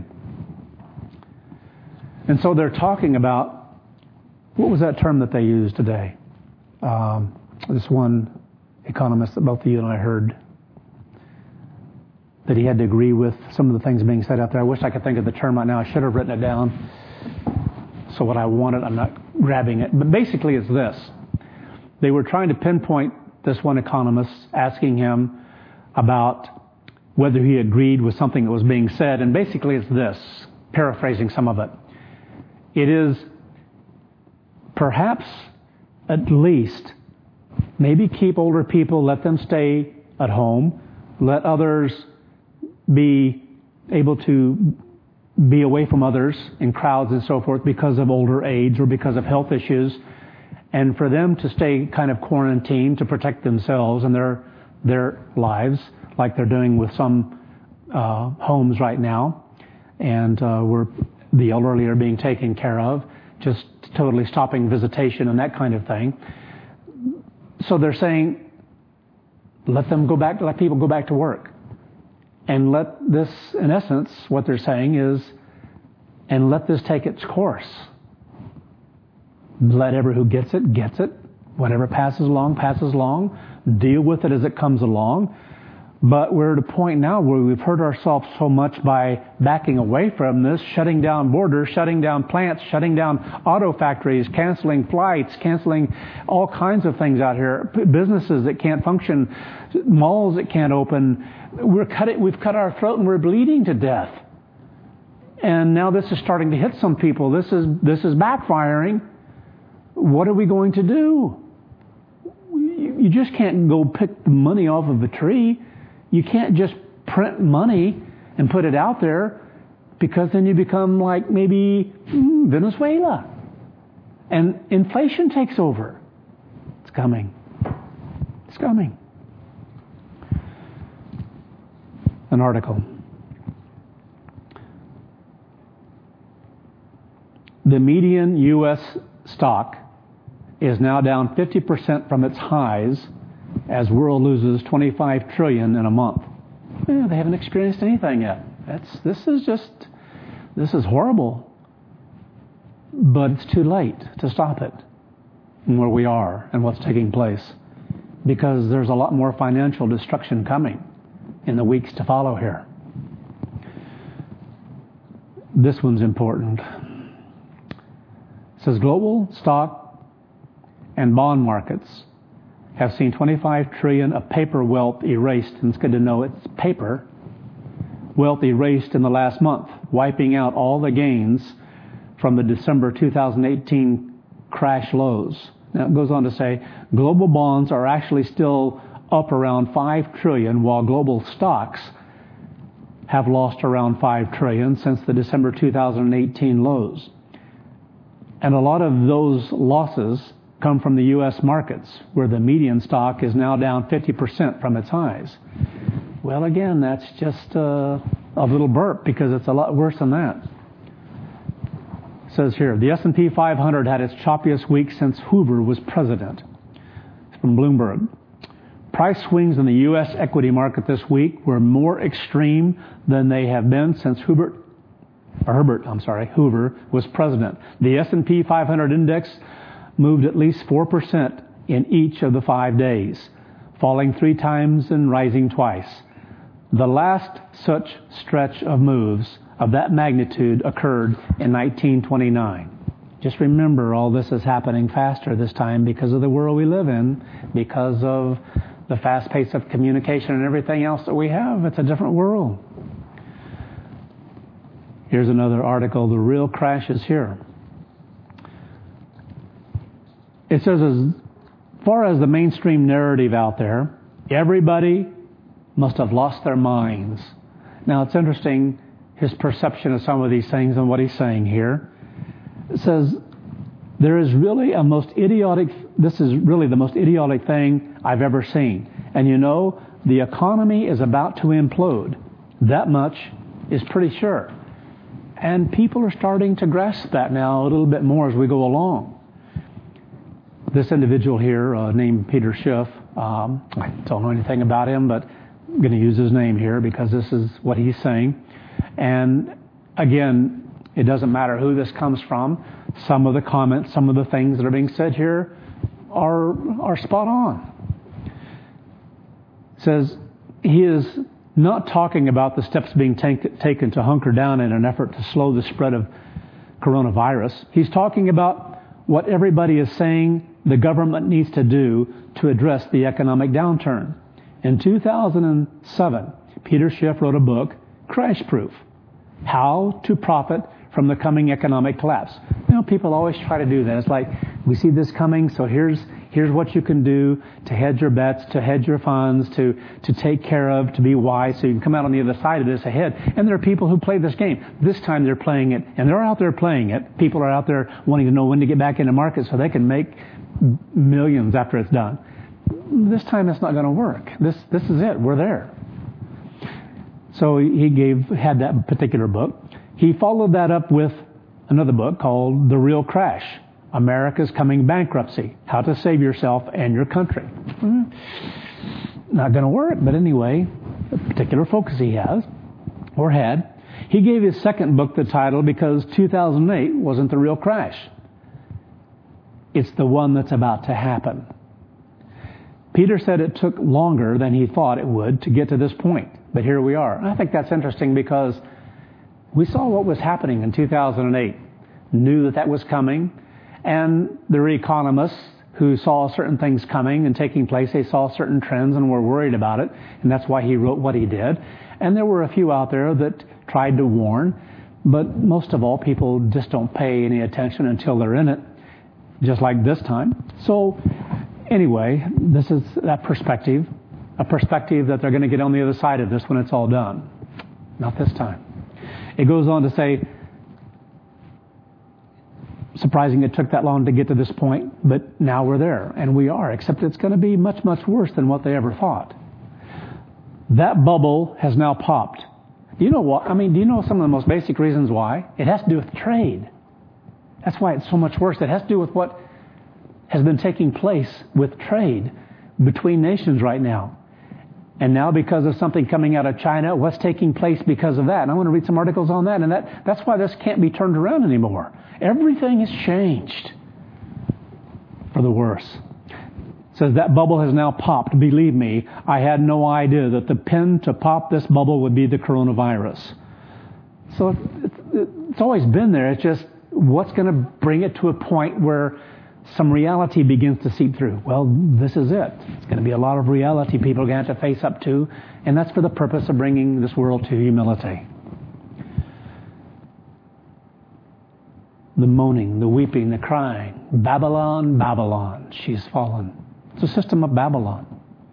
And so they're talking about, what was that term that they used today? Um, this one economist that both of you and I heard, that he had to agree with some of the things being said out there. I wish I could think of the term right now. I should have written it down. So what I wanted, I'm not grabbing it. But basically it's this. They were trying to pinpoint this one economist, asking him about whether he agreed with something that was being said. And basically it's this, paraphrasing some of it. It is perhaps at least maybe keep older people, let them stay at home, let others be able to be away from others in crowds and so forth because of older age or because of health issues, and for them to stay kind of quarantined to protect themselves and their their lives, like they're doing with some uh, homes right now, and uh, where the elderly are being taken care of, just totally stopping visitation and that kind of thing. So they're saying, let them go back, let people go back to work. And let this, in essence, what they're saying is, and let this take its course. Let ever who gets it, gets it. Whatever passes along, passes along. Deal with it as it comes along. But we're at a point now where we've hurt ourselves so much by backing away from this, shutting down borders, shutting down plants, shutting down auto factories, canceling flights, canceling all kinds of things out here, businesses that can't function, malls that can't open. We're cut it, we've cut our throat and we're bleeding to death. And now this is starting to hit some people. This is this is backfiring. What are we going to do? You just can't go pick the money off of a tree. You can't just print money and put it out there, because then you become like maybe mm, Venezuela. And inflation takes over. It's coming. It's coming. An article. The median U S stock is now down fifty percent from its highs as world loses twenty-five trillion dollars in a month. Eh, they haven't experienced anything yet. That's, this is just, this is horrible. But it's too late to stop it from where we are and what's taking place, because there's a lot more financial destruction coming in the weeks to follow here. This one's important. It says global stock and bond markets have seen twenty-five trillion dollars of paper wealth erased, and it's good to know it's paper wealth erased in the last month, wiping out all the gains from the December two thousand eighteen crash lows. Now it goes on to say global bonds are actually still up around five trillion dollars, while global stocks have lost around five trillion dollars since the December two thousand eighteen lows. And a lot of those losses come from the U S markets, where the median stock is now down fifty percent from its highs. Well, again, that's just uh, a little burp, because it's a lot worse than that. It says here, the S and P five hundred had its choppiest week since Hoover was president. It's from Bloomberg. Price swings in the U S equity market this week were more extreme than they have been since Hubert, or Herbert, I'm sorry, Hoover was president. The S and P five hundred index moved at least four percent in each of the five days, falling three times and rising twice. The last such stretch of moves of that magnitude occurred in nineteen twenty-nine. Just remember, all this is happening faster this time because of the world we live in, because of the fast pace of communication and everything else that we have. It's a different world. Here's another article. The real crash is here. it says as far as the mainstream narrative out there, everybody must have lost their minds. Now it's interesting, his perception of some of these things and what he's saying here. It says, there is really a most idiotic, this is really the most idiotic thing I've ever seen. And you know, the economy is about to implode. That much is pretty sure. And people are starting to grasp that now a little bit more as we go along. This individual here uh, named Peter Schiff, um, I don't know anything about him, but I'm going to use his name here because this is what he's saying. And again, it doesn't matter who this comes from. Some of the comments, some of the things that are being said here are, are spot on. It says he is not talking about the steps being take, taken to hunker down in an effort to slow the spread of coronavirus. He's talking about what everybody is saying the government needs to do to address the economic downturn. In two thousand seven, Peter Schiff wrote a book, Crash Proof, How to Profit from the Coming Economic Collapse. You know, people always try to do that. It's like, we see this coming, so here's here's what you can do to hedge your bets, to hedge your funds, to, to take care of, to be wise, so you can come out on the other side of this ahead. And there are people who play this game. This time they're playing it, and they're out there playing it. People are out there wanting to know when to get back in the market so they can make millions after it's done. This time it's not going to work. This this is it. We're there. So he gave had that particular book. He followed that up with another book called The Real Crash, America's Coming Bankruptcy, How to Save Yourself and Your Country. Mm-hmm. Not going to work, but anyway, the particular focus he has, or had. He gave his second book the title because two thousand eight wasn't the real crash. It's the one that's about to happen. Peter said it took longer than he thought it would to get to this point, but here we are. And I think that's interesting because we saw what was happening in two thousand eight, knew that that was coming, and there were economists who saw certain things coming and taking place. They saw certain trends and were worried about it, and that's why he wrote what he did. And there were a few out there that tried to warn, but most of all, people just don't pay any attention until they're in it, just like this time. So anyway, this is that perspective, a perspective that they're going to get on the other side of this when it's all done. Not this time. It goes on to say, surprising it took that long to get to this point, but now we're there, and we are, except it's going to be much, much worse than what they ever thought. That bubble has now popped. Do you know what? I mean, do you know some of the most basic reasons why? It has to do with trade. That's why it's so much worse. It has to do with what has been taking place with trade between nations right now. And now because of something coming out of China, what's taking place because of that? And I want to read some articles on that. And that, that's why this can't be turned around anymore. Everything has changed for the worse. It says that bubble has now popped. Believe me, I had no idea that the pin to pop this bubble would be the coronavirus. So it, it, it's always been there. It's just what's going to bring it to a point where some reality begins to seep through. Well, this is it. It's going to be a lot of reality people are going to have to face up to, and that's for the purpose of bringing this world to humility. The moaning, the weeping, the crying. Babylon, Babylon, she's fallen. It's a system of Babylon.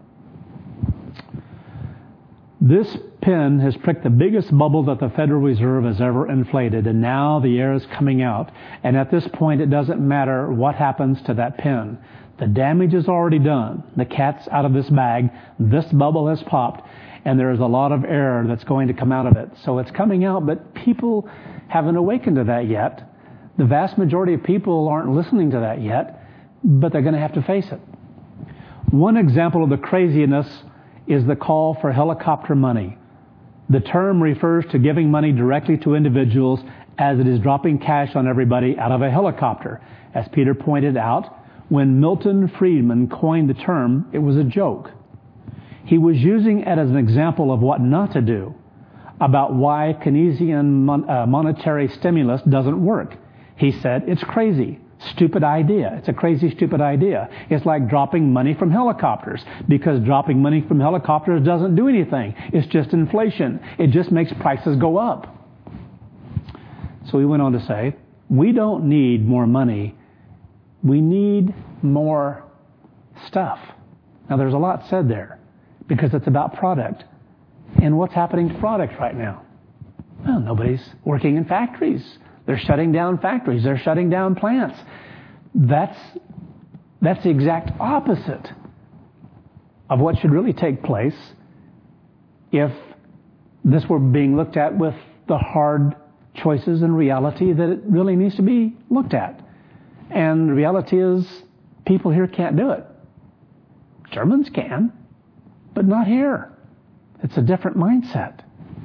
This pin has pricked the biggest bubble that the Federal Reserve has ever inflated, and now the air is coming out. And at this point, it doesn't matter what happens to that pin. The damage is already done. The cat's out of this bag. This bubble has popped, and there is a lot of air that's going to come out of it. So it's coming out, but people haven't awakened to that yet. The vast majority of people aren't listening to that yet, but they're going to have to face it. One example of the craziness is the call for helicopter money. The term refers to giving money directly to individuals as it is dropping cash on everybody out of a helicopter. As Peter pointed out, when Milton Friedman coined the term, it was a joke. He was using it as an example of what not to do, about why Keynesian mon- uh, monetary stimulus doesn't work. He said, it's crazy. Stupid idea. It's a crazy, stupid idea. It's like dropping money from helicopters, because dropping money from helicopters doesn't do anything. It's just inflation. It just makes prices go up. So he went on to say, we don't need more money We need more stuff. Now, there's a lot said there because it's about product. And what's happening to product right now? Well, nobody's working in factories. They're shutting down factories. They're shutting down plants. That's, that's the exact opposite of what should really take place if this were being looked at with the hard choices and reality that it really needs to be looked at. And the reality is people here can't do it. Germans can, but not here. It's a different mindset.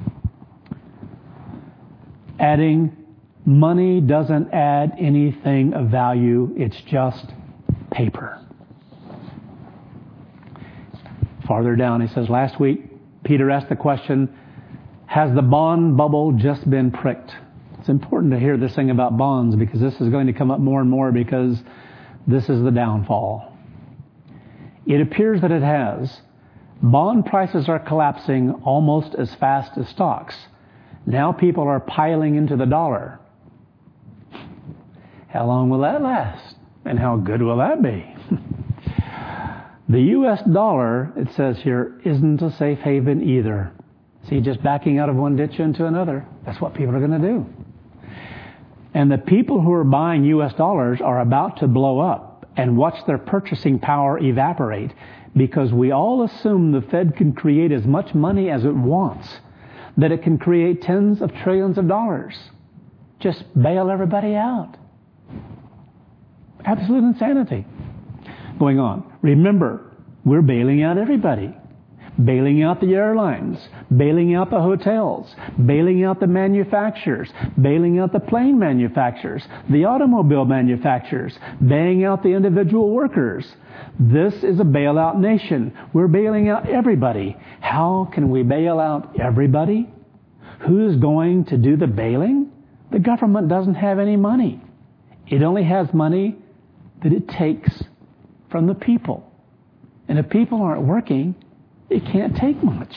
Adding money doesn't add anything of value. It's just paper. Farther down, he says, last week, Peter asked the question, has the bond bubble just been pricked? It's important to hear this thing about bonds because this is going to come up more and more because this is the downfall. It appears that it has. Bond prices are collapsing almost as fast as stocks. Now people are piling into the dollar. How long will that last? And how good will that be? The U S dollar, it says here, isn't a safe haven either. See, just backing out of one ditch into another. That's what people are going to do. And the people who are buying U S dollars are about to blow up and watch their purchasing power evaporate because we all assume the Fed can create as much money as it wants, that it can create tens of trillions of dollars. Just bail everybody out. Absolute insanity. Going on. Remember, we're bailing out everybody. Bailing out the airlines, bailing out the hotels, bailing out the manufacturers, bailing out the plane manufacturers, the automobile manufacturers, bailing out the individual workers. This is a bailout nation. We're bailing out everybody. How can we bail out everybody? Who's going to do the bailing? The government doesn't have any money. It only has money that it takes from the people. And if people aren't working, it can't take much.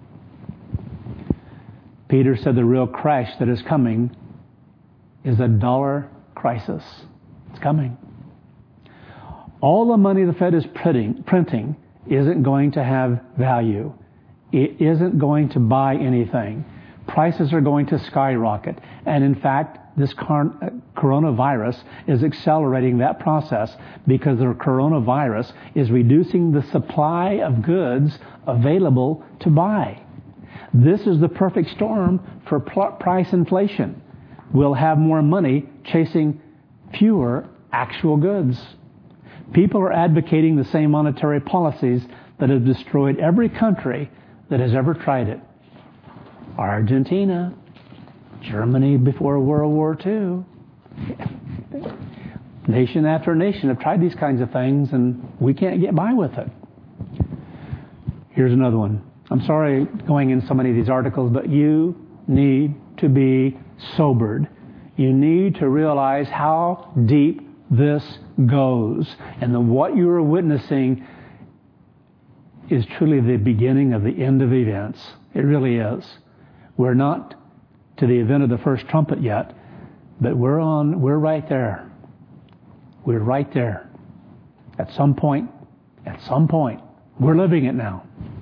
Peter said the real crash that is coming is a dollar crisis. It's coming. All the money the Fed is printing, printing isn't going to have value. It isn't going to buy anything. Prices are going to skyrocket. And in fact, this coronavirus is accelerating that process because the coronavirus is reducing the supply of goods available to buy. This is the perfect storm for price inflation. We'll have more money chasing fewer actual goods. People are advocating the same monetary policies that have destroyed every country that has ever tried it. Argentina, Germany before World War Two. Nation after nation have tried these kinds of things, and we can't get by with it. Here's another one. I'm sorry going in so many of these articles, but you need to be sobered. You need to realize how deep this goes, and that what you are witnessing is truly the beginning of the end of events. It really is. We're not to the event of the first trumpet yet, but we're on, we're right there. We're right there. At some point, at some point, we're living it now.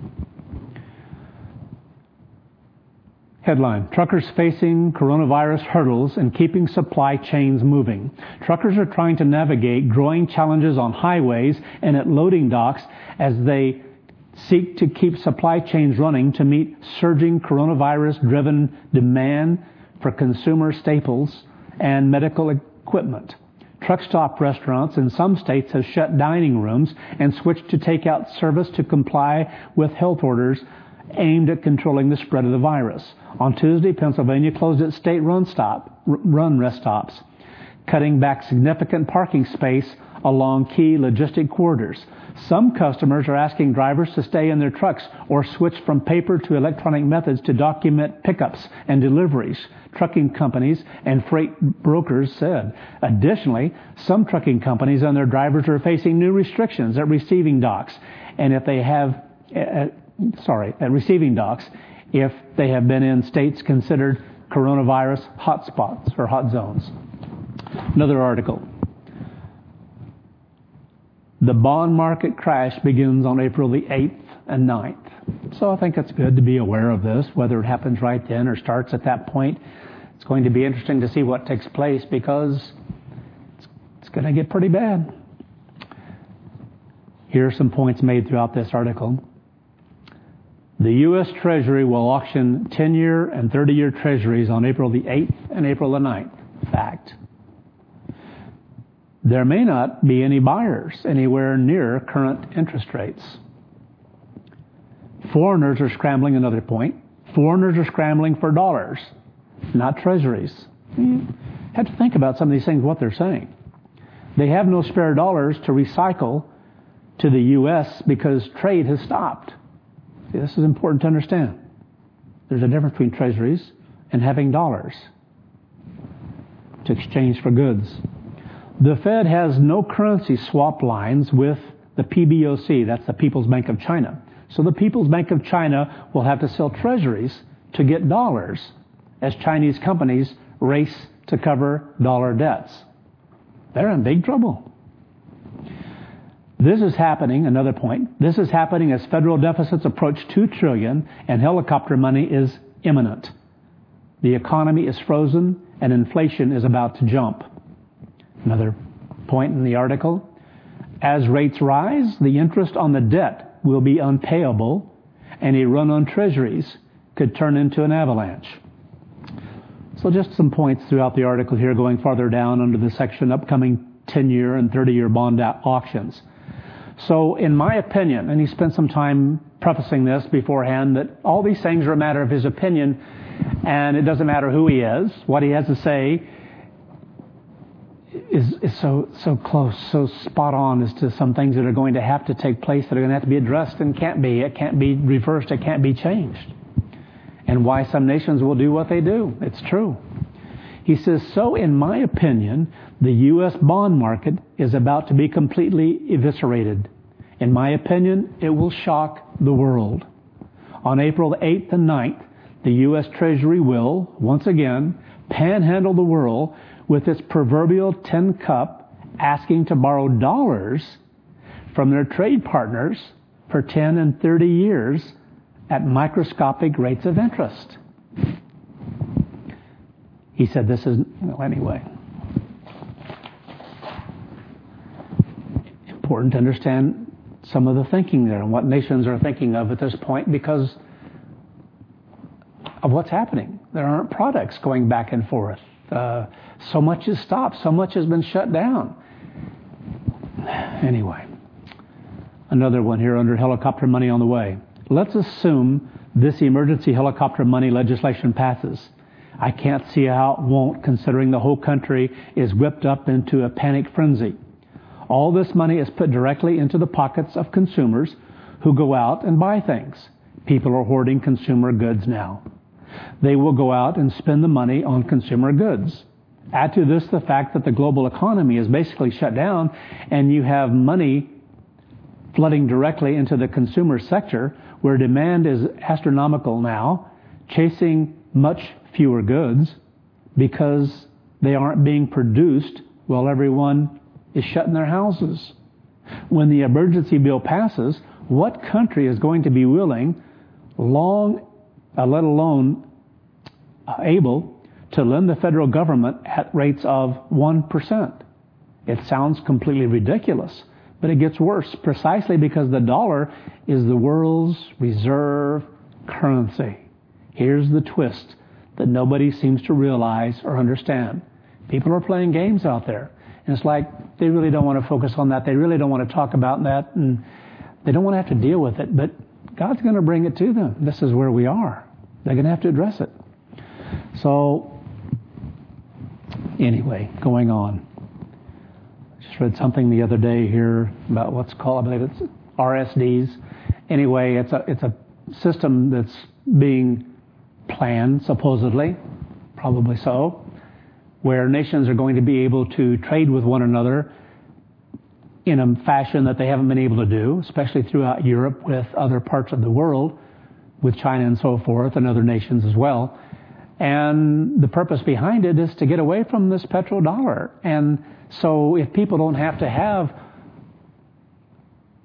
Headline, truckers facing coronavirus hurdles and keeping supply chains moving. Truckers are trying to navigate growing challenges on highways and at loading docks as they seek to keep supply chains running to meet surging coronavirus-driven demand for consumer staples and medical equipment. Truck stop restaurants in some states have shut dining rooms and switched to takeout service to comply with health orders aimed at controlling the spread of the virus. On Tuesday, Pennsylvania closed its state-run stop, run rest stops, cutting back significant parking space along key logistic corridors. Some customers are asking drivers to stay in their trucks or switch from paper to electronic methods to document pickups and deliveries, trucking companies and freight brokers said. Additionally, some trucking companies and their drivers are facing new restrictions at receiving docks, and if they have, uh, sorry, at receiving docks, if they have been in states considered coronavirus hotspots or hot zones. Another article. The bond market crash begins on April the eighth and ninth. So I think it's good to be aware of this, whether it happens right then or starts at that point. It's going to be interesting to see what takes place because it's, it's going to get pretty bad. Here are some points made throughout this article. The U S Treasury will auction ten-year and thirty-year treasuries on April the eighth and April the ninth. Fact. There may not be any buyers anywhere near current interest rates. Foreigners are scrambling, another point. Foreigners are scrambling for dollars, not treasuries. You have to think about some of these things, what they're saying. They have no spare dollars to recycle to the U S because trade has stopped. See, this is important to understand. There's a difference between treasuries and having dollars to exchange for goods. The Fed has no currency swap lines with the P B O C, that's the People's Bank of China. So the People's Bank of China will have to sell treasuries to get dollars as Chinese companies race to cover dollar debts. They're in big trouble. This is happening, another point, this is happening as federal deficits approach two trillion dollars and helicopter money is imminent. The economy is frozen and inflation is about to jump. Another point in the article, as rates rise, the interest on the debt will be unpayable and a run on treasuries could turn into an avalanche. So just some points throughout the article here going farther down under the section upcoming ten-year and thirty-year bond auctions. So in my opinion, and he spent some time prefacing this beforehand, that all these things are a matter of his opinion and it doesn't matter who he is. What he has to say is, is so so close, so spot on as to some things that are going to have to take place that are going to have to be addressed and can't be. It can't be reversed. It can't be changed. And why some nations will do what they do. It's true. He says, so in my opinion, the U S bond market is about to be completely eviscerated. In my opinion, it will shock the world. On April the eighth and ninth, the U S Treasury will, once again, panhandle the world with its proverbial tin cup, asking to borrow dollars from their trade partners for ten and thirty years at microscopic rates of interest. He said this is, well, anyway. Important to understand some of the thinking there and what nations are thinking of at this point because of what's happening. There aren't products going back and forth. Uh, so much is stopped. So much has been shut down. Anyway, another one here under helicopter money on the way. Let's assume this emergency helicopter money legislation passes. I can't see how it won't, considering the whole country is whipped up into a panic frenzy. All this money is put directly into the pockets of consumers who go out and buy things. People are hoarding consumer goods now. They will go out and spend the money on consumer goods. Add to this the fact that the global economy is basically shut down and you have money flooding directly into the consumer sector where demand is astronomical now, chasing much fewer goods because they aren't being produced while everyone is shut in their houses. When the emergency bill passes, what country is going to be willing, long, uh, let alone uh, able, to lend the federal government at rates of one percent? It sounds completely ridiculous, but it gets worse precisely because the dollar is the world's reserve currency. Here's the twist that nobody seems to realize or understand. People are playing games out there. And it's like they really don't want to focus on that. They really don't want to talk about that. And they don't want to have to deal with it. But God's going to bring it to them. This is where we are. They're going to have to address it. So, anyway, going on. Just read something the other day here about what's called, I believe it's R S Ds. Anyway, it's a, it's a system that's being planned, supposedly, probably so, where nations are going to be able to trade with one another in a fashion that they haven't been able to do, especially throughout Europe with other parts of the world, with China and so forth, and other nations as well. And the purpose behind it is to get away from this petrodollar. And so if people don't have to have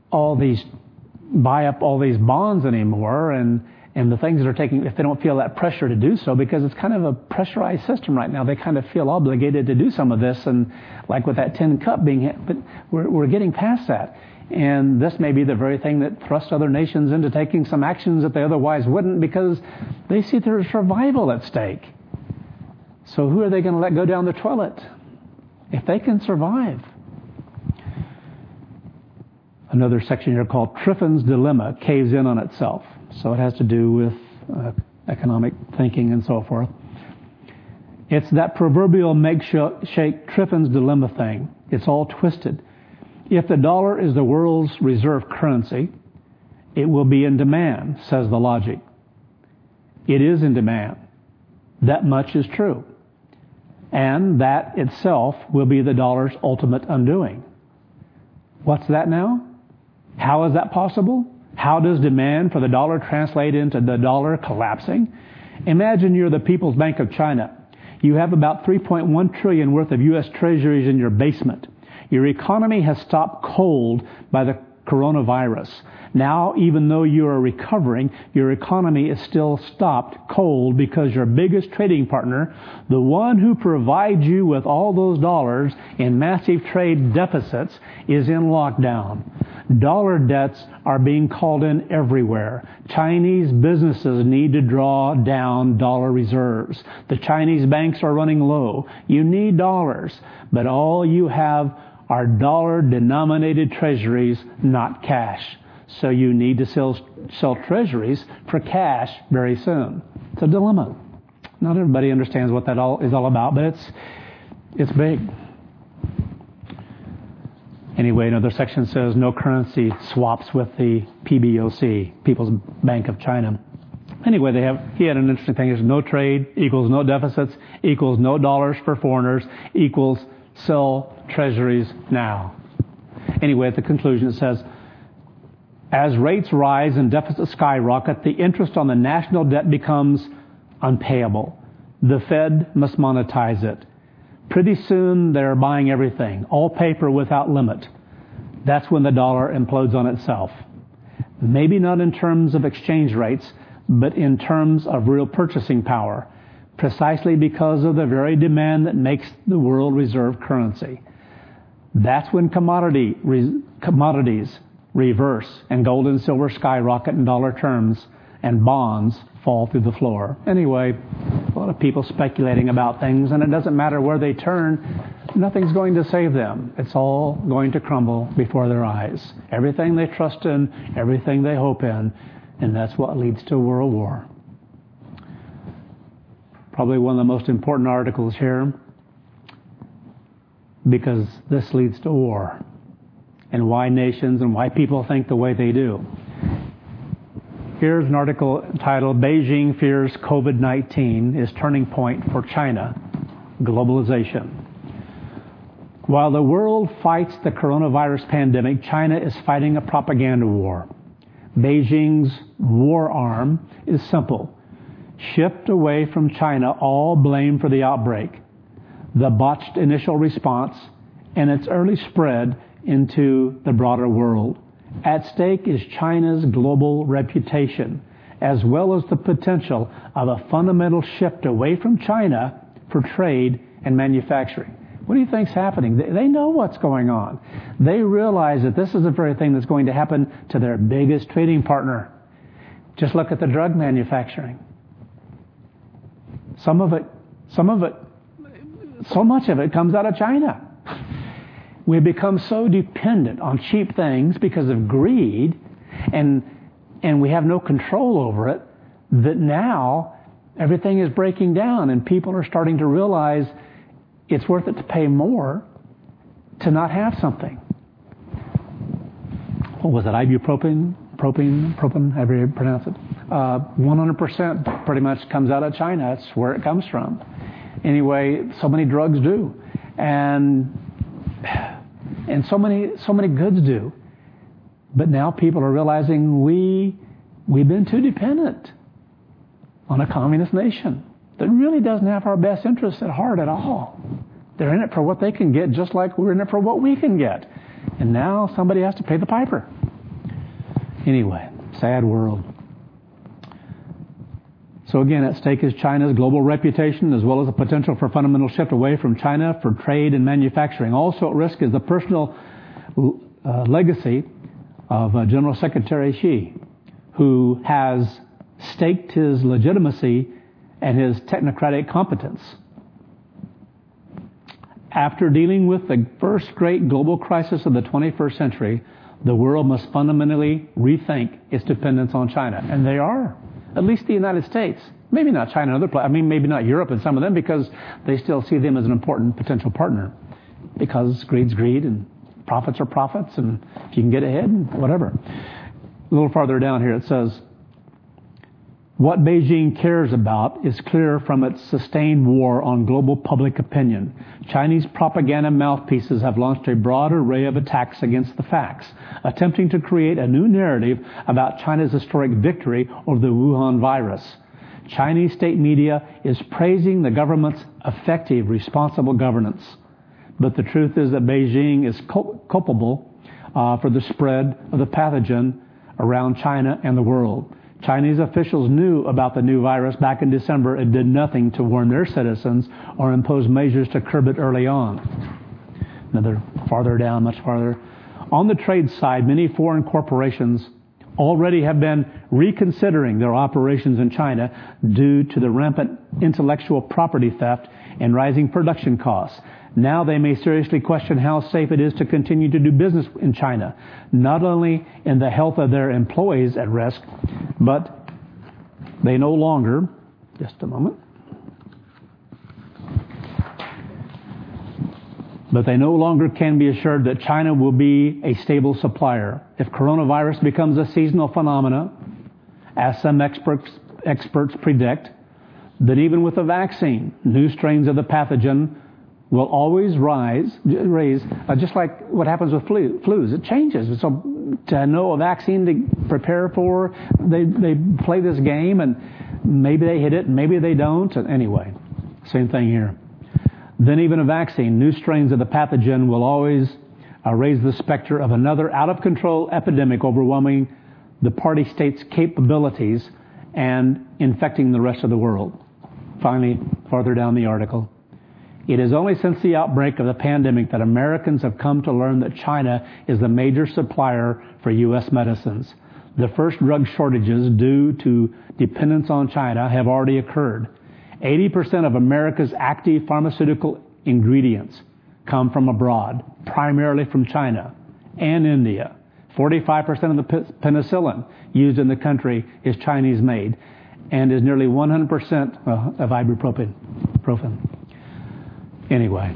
all these, buy up all these bonds anymore, and and the things that are taking, if they don't feel that pressure to do so, because it's kind of a pressurized system right now, they kind of feel obligated to do some of this, and like with that tin cup being, but we're, we're getting past that. And this may be the very thing that thrusts other nations into taking some actions that they otherwise wouldn't, because they see their survival at stake. So who are they going to let go down the toilet if they can survive? Another section here called Triffin's Dilemma caves in on itself. So it has to do with uh, economic thinking and so forth. It's that proverbial make-shake Triffin's Dilemma thing. It's all twisted. If the dollar is the world's reserve currency, it will be in demand, says the logic. It is in demand. That much is true. And that itself will be the dollar's ultimate undoing. What's that now? How is that possible? How does demand for the dollar translate into the dollar collapsing? Imagine you're the People's Bank of China. You have about three point one trillion dollars worth of U S treasuries in your basement. Your economy has stopped cold by the coronavirus. Now, even though you are recovering, your economy is still stopped cold because your biggest trading partner, the one who provides you with all those dollars in massive trade deficits, is in lockdown. Dollar debts are being called in everywhere. Chinese businesses need to draw down dollar reserves. The Chinese banks are running low. You need dollars, but all you have are dollar-denominated treasuries, not cash. So you need to sell, sell treasuries for cash very soon. It's a dilemma. Not everybody understands what that all is all about, but it's it's big. Anyway, another section says no currency swaps with the P B O C, People's Bank of China. Anyway, they have he had an interesting thing. There's no trade equals no deficits equals no dollars for foreigners equals sell treasuries now. Anyway, at the conclusion it says, as rates rise and deficits skyrocket, the interest on the national debt becomes unpayable. The Fed must monetize it. Pretty soon they're buying everything, all paper without limit. That's when the dollar implodes on itself. Maybe not in terms of exchange rates, but in terms of real purchasing power, precisely because of the very demand that makes the world reserve currency. That's when commodity re, commodities reverse and gold and silver skyrocket in dollar terms and bonds fall through the floor. Anyway, a lot of people speculating about things, and it doesn't matter where they turn, nothing's going to save them. It's all going to crumble before their eyes. Everything they trust in, everything they hope in, and that's what leads to world war. Probably one of the most important articles here, because this leads to war, and why nations and why people think the way they do. Here's an article titled, Beijing Fears COVID nineteen is Turning Point for China, Globalization. While the world fights the coronavirus pandemic, China is fighting a propaganda war. Beijing's war arm is simple. Shift away from China all blame for the outbreak, the botched initial response, and its early spread into the broader world. At stake is China's global reputation, as well as the potential of a fundamental shift away from China for trade and manufacturing. What do you think's happening? They know what's going on. They realize that this is the very thing that's going to happen to their biggest trading partner. Just look at the drug manufacturing. Some of it, some of it, so much of it comes out of China. We've become so dependent on cheap things because of greed, and and we have no control over it, that now everything is breaking down, and people are starting to realize it's worth it to pay more to not have something. What was it? Ibuprofen? Propane? Propane? However you pronounce it. Uh, one hundred percent pretty much comes out of China. That's where it comes from. Anyway, so many drugs do. And and so many so many goods do. But now people are realizing we, we've been too dependent on a communist nation that really doesn't have our best interests at heart at all. They're in it for what they can get, just like we're in it for what we can get. And now somebody has to pay the piper. Anyway, sad world. So again, at stake is China's global reputation as well as the potential for fundamental shift away from China for trade and manufacturing. Also at risk is the personal uh, legacy of uh, General Secretary Xi, who has staked his legitimacy and his technocratic competence. After dealing with the first great global crisis of the twenty-first century, the world must fundamentally rethink its dependence on China. And they are. At least the United States. Maybe not China and other places. I mean, maybe not Europe and some of them, because they still see them as an important potential partner. Because greed's greed and profits are profits, and if you can get ahead, whatever. A little farther down here it says, what Beijing cares about is clear from its sustained war on global public opinion. Chinese propaganda mouthpieces have launched a broad array of attacks against the facts, attempting to create a new narrative about China's historic victory over the Wuhan virus. Chinese state media is praising the government's effective, responsible governance. But the truth is that Beijing is cul- culpable uh, for the spread of the pathogen around China and the world. Chinese officials knew about the new virus back in December and did nothing to warn their citizens or impose measures to curb it early on. Another farther down, much farther. On the trade side, many foreign corporations already have been reconsidering their operations in China due to the rampant intellectual property theft and rising production costs. Now they may seriously question how safe it is to continue to do business in China, not only in the health of their employees at risk, but they no longer, just a moment, but they no longer can be assured that China will be a stable supplier. If coronavirus becomes a seasonal phenomena, as some experts, experts predict, then even with a vaccine, new strains of the pathogen will always rise, raise, uh, just like what happens with flu, flus. It changes. So to know a vaccine to prepare for, they they play this game, and maybe they hit it, maybe they don't. Anyway, same thing here. Then even a vaccine, new strains of the pathogen will always uh, raise the specter of another out-of-control epidemic overwhelming the party state's capabilities and infecting the rest of the world. Finally, farther down the article, it is only since the outbreak of the pandemic that Americans have come to learn that China is the major supplier for U S medicines. The first drug shortages due to dependence on China have already occurred. eighty percent of America's active pharmaceutical ingredients come from abroad, primarily from China and India. forty-five percent of the penicillin used in the country is Chinese made, and is nearly one hundred percent of ibuprofen. Profen. Anyway,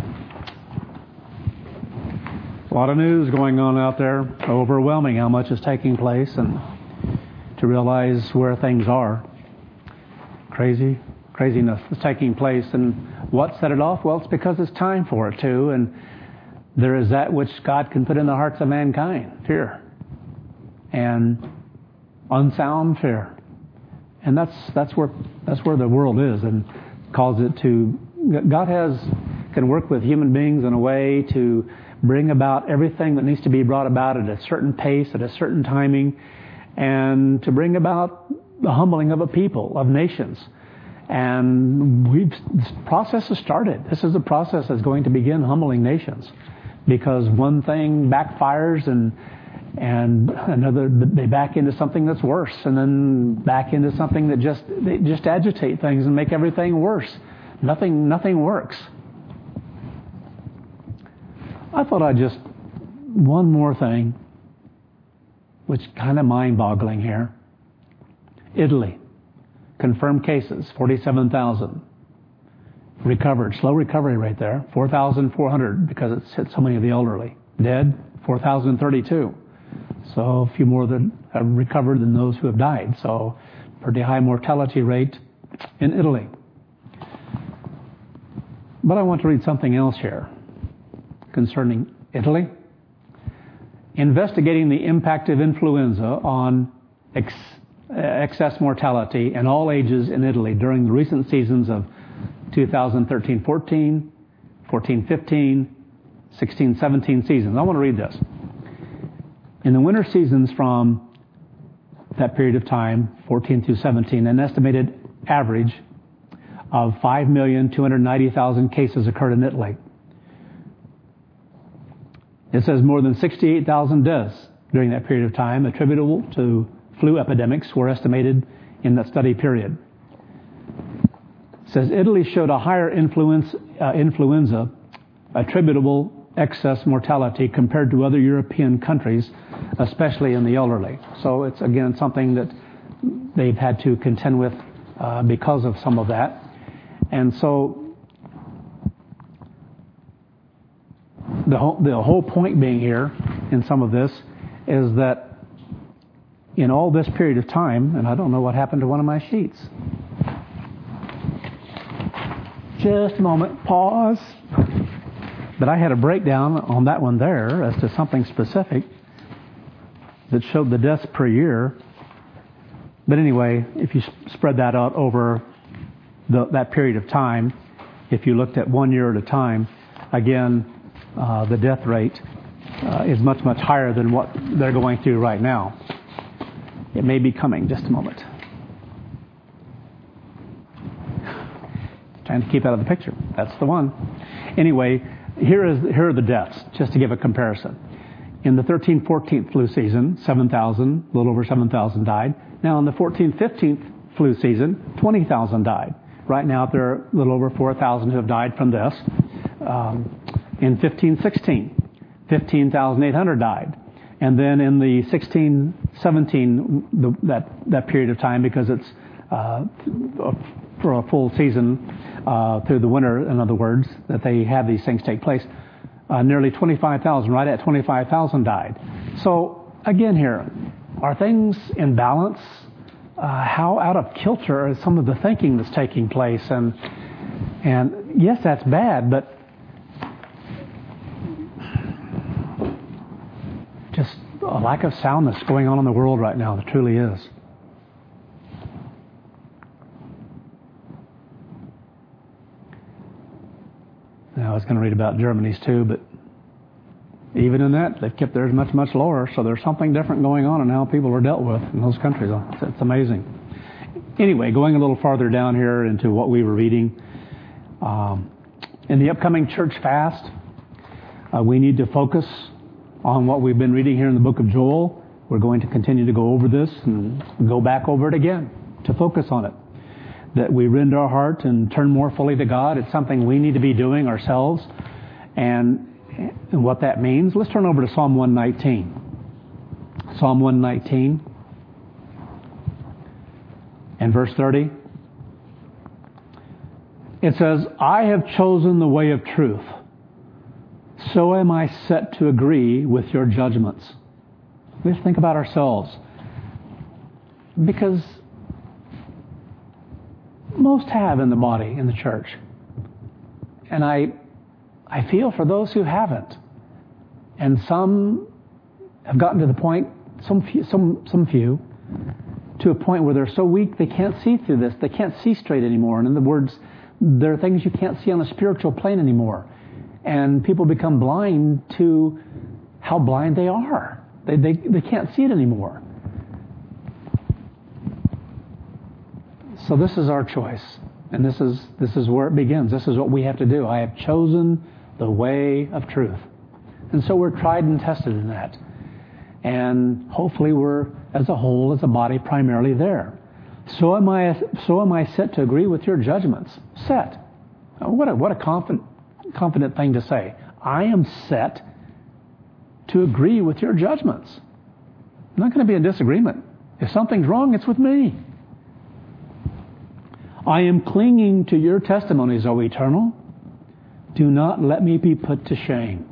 a lot of news going on out there, overwhelming how much is taking place, and to realize where things are. Crazy, craziness is taking place, and what set it off? Well, it's because it's time for it to, and there is that which God can put in the hearts of mankind, fear, and unsound fear. And that's that's where that's where the world is, and calls it to. God has can work with human beings in a way to bring about everything that needs to be brought about at a certain pace, at a certain timing, and to bring about the humbling of a people, of nations. And we've this process has started. This is a process that's going to begin humbling nations, because one thing backfires and. And another, they back into something that's worse, and then back into something that just they just agitate things and make everything worse. Nothing, nothing works. I thought I'd just one more thing, which kind of mind-boggling here. Italy, confirmed cases forty-seven thousand, recovered, slow recovery rate there, four thousand four hundred because it's hit so many of the elderly. Dead, four thousand thirty-two. So a few more that have recovered than those who have died. So pretty high mortality rate in Italy. But I want to read something else here concerning Italy. Investigating the impact of influenza on ex- excess mortality in all ages in Italy during the recent seasons of two thousand thirteen fourteen, fourteen fifteen, sixteen seventeen seasons. I want to read this. In the winter seasons from that period of time, fourteen through seventeen, an estimated average of five million two hundred ninety thousand cases occurred in Italy. It says more than sixty-eight thousand deaths during that period of time attributable to flu epidemics were estimated in that study period. It says Italy showed a higher influence, uh, influenza attributable excess mortality compared to other European countries, especially in the elderly. So it's, again, something that they've had to contend with uh, because of some of that. And so the whole, the whole point being here in some of this is that in all this period of time, and I don't know what happened to one of my sheets. Just a moment, pause. But I had a breakdown on that one there as to something specific that showed the deaths per year. But anyway, if you spread that out over the, that period of time, if you looked at one year at a time, again, uh, the death rate uh, is much, much higher than what they're going through right now. It may be coming. Just a moment. Trying to keep out of the picture. That's the one. Anyway, here is here are the deaths, just to give a comparison. In the thirteen fourteen flu season, seven thousand, a little over seven thousand died. Now in the fourteen fifteen flu season, twenty thousand died. Right now there are a little over four thousand who have died from this. Um, in fifteen sixteen, fifteen thousand eight hundred died. And then in the sixteen seventeen, the, that, that period of time, because it's uh, for a full season, uh, through the winter, in other words, that they have these things take place, uh, nearly twenty-five thousand, right at twenty-five thousand died. So, again here, are things in balance? Uh, how out of kilter is some of the thinking that's taking place? And, and yes, that's bad, but just a lack of soundness going on in the world right now. There truly is. Now, I was going to read about Germany's too, but even in that, they've kept theirs much, much lower. So there's something different going on in how people are dealt with in those countries. It's, it's amazing. Anyway, going a little farther down here into what we were reading. Um, in the upcoming church fast, uh, we need to focus on what we've been reading here in the book of Joel. We're going to continue to go over this and go back over it again to focus on it. That we rend our heart and turn more fully to God. It's something we need to be doing ourselves. And, and what that means, let's turn over to Psalm one nineteen. Psalm one nineteen and verse thirty. It says, I have chosen the way of truth. So am I set to agree with your judgments. Let's think about ourselves. Because most have in the body, in the church. And I I feel for those who haven't. And some have gotten to the point, some few, some, some few, to a point where they're so weak they can't see through this. They can't see straight anymore. And in other words, there are things you can't see on a spiritual plane anymore. And people become blind to how blind they are. They, they, they can't see it anymore. So this is our choice. And this is this is where it begins. This is what we have to do. I have chosen the way of truth. And so we're tried and tested in that. And hopefully we're, as a whole, as a body, primarily there. So am I so am I set to agree with your judgments. Set. What a, what a confident, confident thing to say. I am set to agree with your judgments. I'm not going to be in disagreement. If something's wrong, it's with me. I am clinging to your testimonies, O Eternal. Do not let me be put to shame.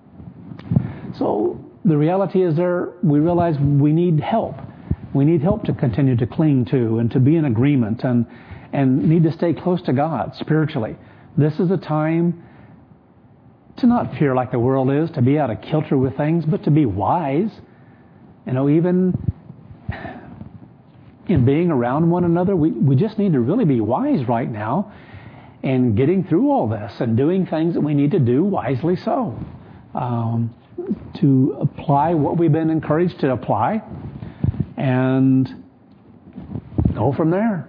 So the reality is there, we realize we need help. We need help to continue to cling to and to be in agreement and, and need to stay close to God spiritually. This is a time to not fear like the world is, to be out of kilter with things, but to be wise. You know, even in being around one another, we, we just need to really be wise right now in getting through all this and doing things that we need to do wisely so. Um, to apply what we've been encouraged to apply and go from there.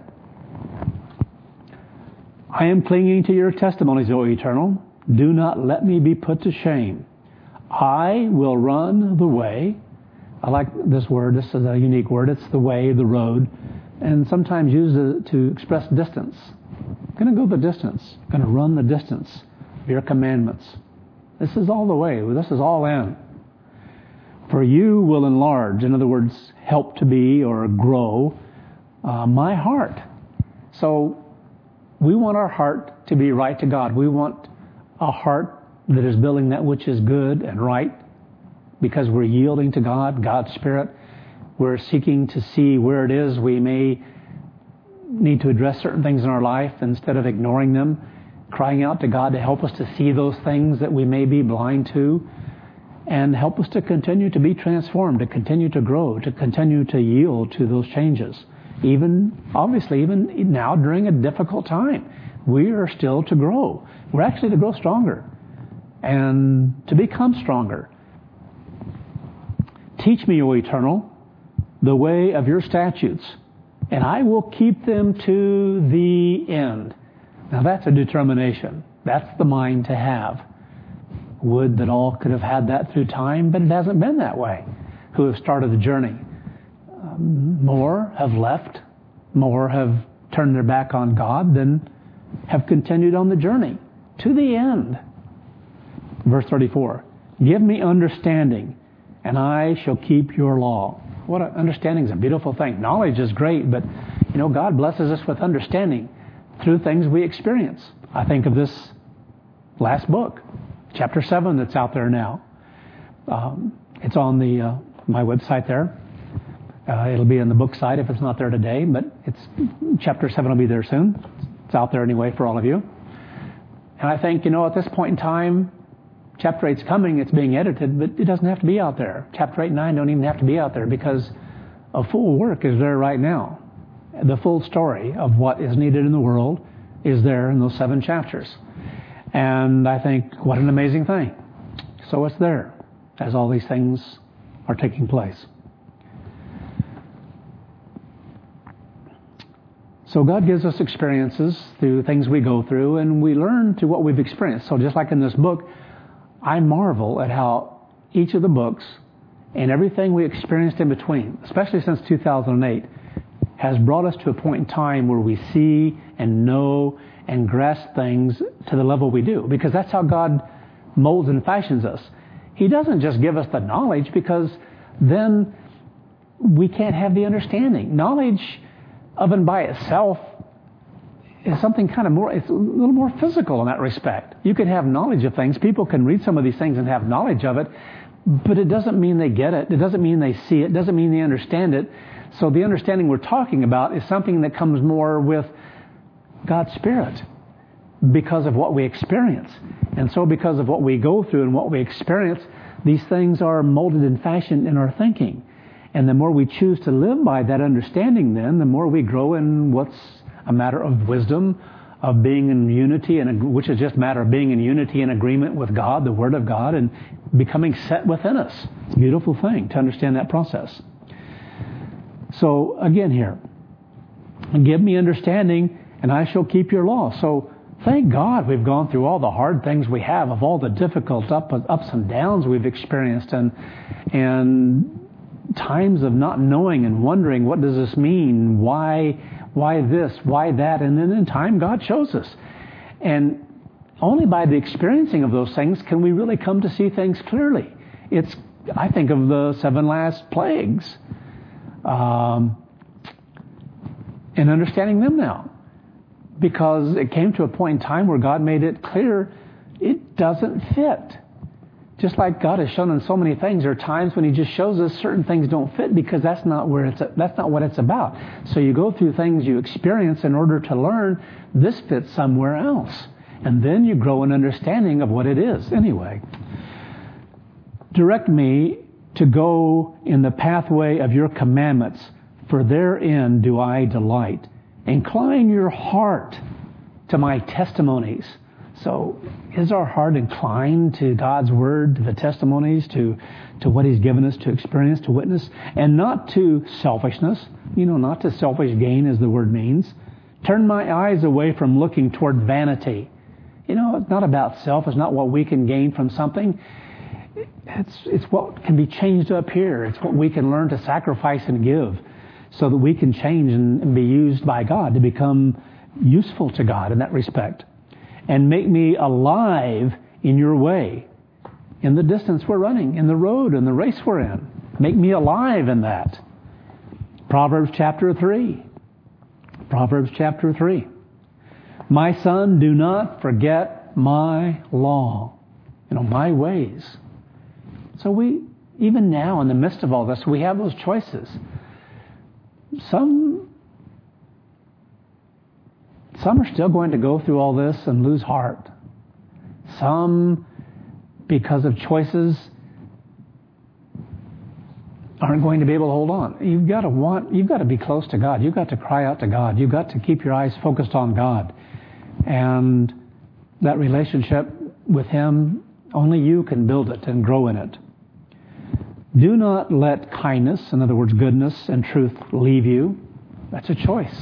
I am clinging to your testimonies, O Eternal. Do not let me be put to shame. I will run the way. I like this word. This is a unique word. It's the way, the road, and sometimes used to express distance. I'm going to go the distance. I'm going to run the distance of your commandments. This is all the way. This is all in. For you will enlarge, in other words, help to be or grow uh, my heart. So we want our heart to be right to God. We want a heart that is building that which is good and right because we're yielding to God, God's Spirit. We're seeking to see where it is we may need to address certain things in our life instead of ignoring them, crying out to God to help us to see those things that we may be blind to, and help us to continue to be transformed, to continue to grow, to continue to yield to those changes. Even, obviously, even now during a difficult time, we are still to grow. We're actually to grow stronger and to become stronger. Teach me, O Eternal, the way of your statutes, and I will keep them to the end. Now that's a determination. That's the mind to have. Would that all could have had that through time, but it hasn't been that way. Who have started the journey. Um, more have left. More have turned their back on God than have continued on the journey to the end. Verse thirty-four. Give me understanding, and I shall keep your law. What a, understanding is a beautiful thing. Knowledge is great, but you know God blesses us with understanding through things we experience. I think of this last book, chapter seven, that's out there now. Um, it's on the uh, my website there. Uh, it'll be in the book site if it's not there today, but it's chapter seven will be there soon. It's out there anyway for all of you. And I think, you know, at this point in time, chapter eight's coming, it's being edited, but it doesn't have to be out there. Chapter eight and nine don't even have to be out there because a full work is there right now. The full story of what is needed in the world is there in those seven chapters. And I think, what an amazing thing. So it's there as all these things are taking place. So God gives us experiences through things we go through, and we learn through what we've experienced. So just like in this book, I marvel at how each of the books and everything we experienced in between, especially since two thousand eight, has brought us to a point in time where we see and know and grasp things to the level we do. Because that's how God molds and fashions us. He doesn't just give us the knowledge, because then we can't have the understanding. Knowledge of and by itself is something kind of more, it's a little more physical in that respect. You can have knowledge of things. People can read some of these things and have knowledge of it, but it doesn't mean they get it. It doesn't mean they see it. It doesn't mean they understand it. So the understanding we're talking about is something that comes more with God's Spirit because of what we experience. And so because of what we go through and what we experience, these things are molded and fashioned in our thinking. And the more we choose to live by that understanding, then the more we grow in what's a matter of wisdom, of being in unity, and which is just a matter of being in unity and agreement with God, the Word of God, and becoming set within us. It's a beautiful thing to understand that process. So again here, give me understanding, and I shall keep your law. So thank God we've gone through all the hard things we have, of all the difficult up, ups and downs we've experienced, and and times of not knowing and wondering, what does this mean? Why, why this? Why that? And then in time, God shows us. And only by the experiencing of those things can we really come to see things clearly. It's, I think of the seven last plagues, um, and understanding them now, because it came to a point in time where God made it clear it doesn't fit. Just like God has shown in so many things, there are times when He just shows us certain things don't fit because that's not where it's that's not what it's about. So you go through things you experience in order to learn this fits somewhere else, and then you grow an understanding of what it is. Anyway, direct me to go in the pathway of your commandments, for therein do I delight. Incline your heart to my testimonies. So is our heart inclined to God's Word, to the testimonies, to, to what He's given us to experience, to witness, and not to selfishness, you know, not to selfish gain as the word means. Turn my eyes away from looking toward vanity. You know, it's not about self. It's not what we can gain from something. It's, it's what can be changed up here. It's what we can learn to sacrifice and give so that we can change and, and be used by God to become useful to God in that respect. And make me alive in your way, in the distance we're running, in the road, in the race we're in. Make me alive in that. Proverbs chapter three. Proverbs chapter three. My son, do not forget my law, you know, my ways. So we, even now in the midst of all this, we have those choices. Some Some are still going to go through all this and lose heart. Some, because of choices, aren't going to be able to hold on. You've got to want, you've got to be close to God. You've got to cry out to God. You've got to keep your eyes focused on God. And that relationship with Him, only you can build it and grow in it. Do not let kindness, in other words, goodness and truth, leave you. That's a choice.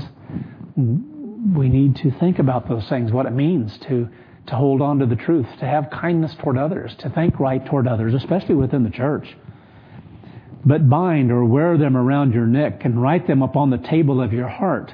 We need to think about those things, what it means to, to hold on to the truth, to have kindness toward others, to think right toward others, especially within the church. But bind or wear them around your neck and write them upon the table of your heart.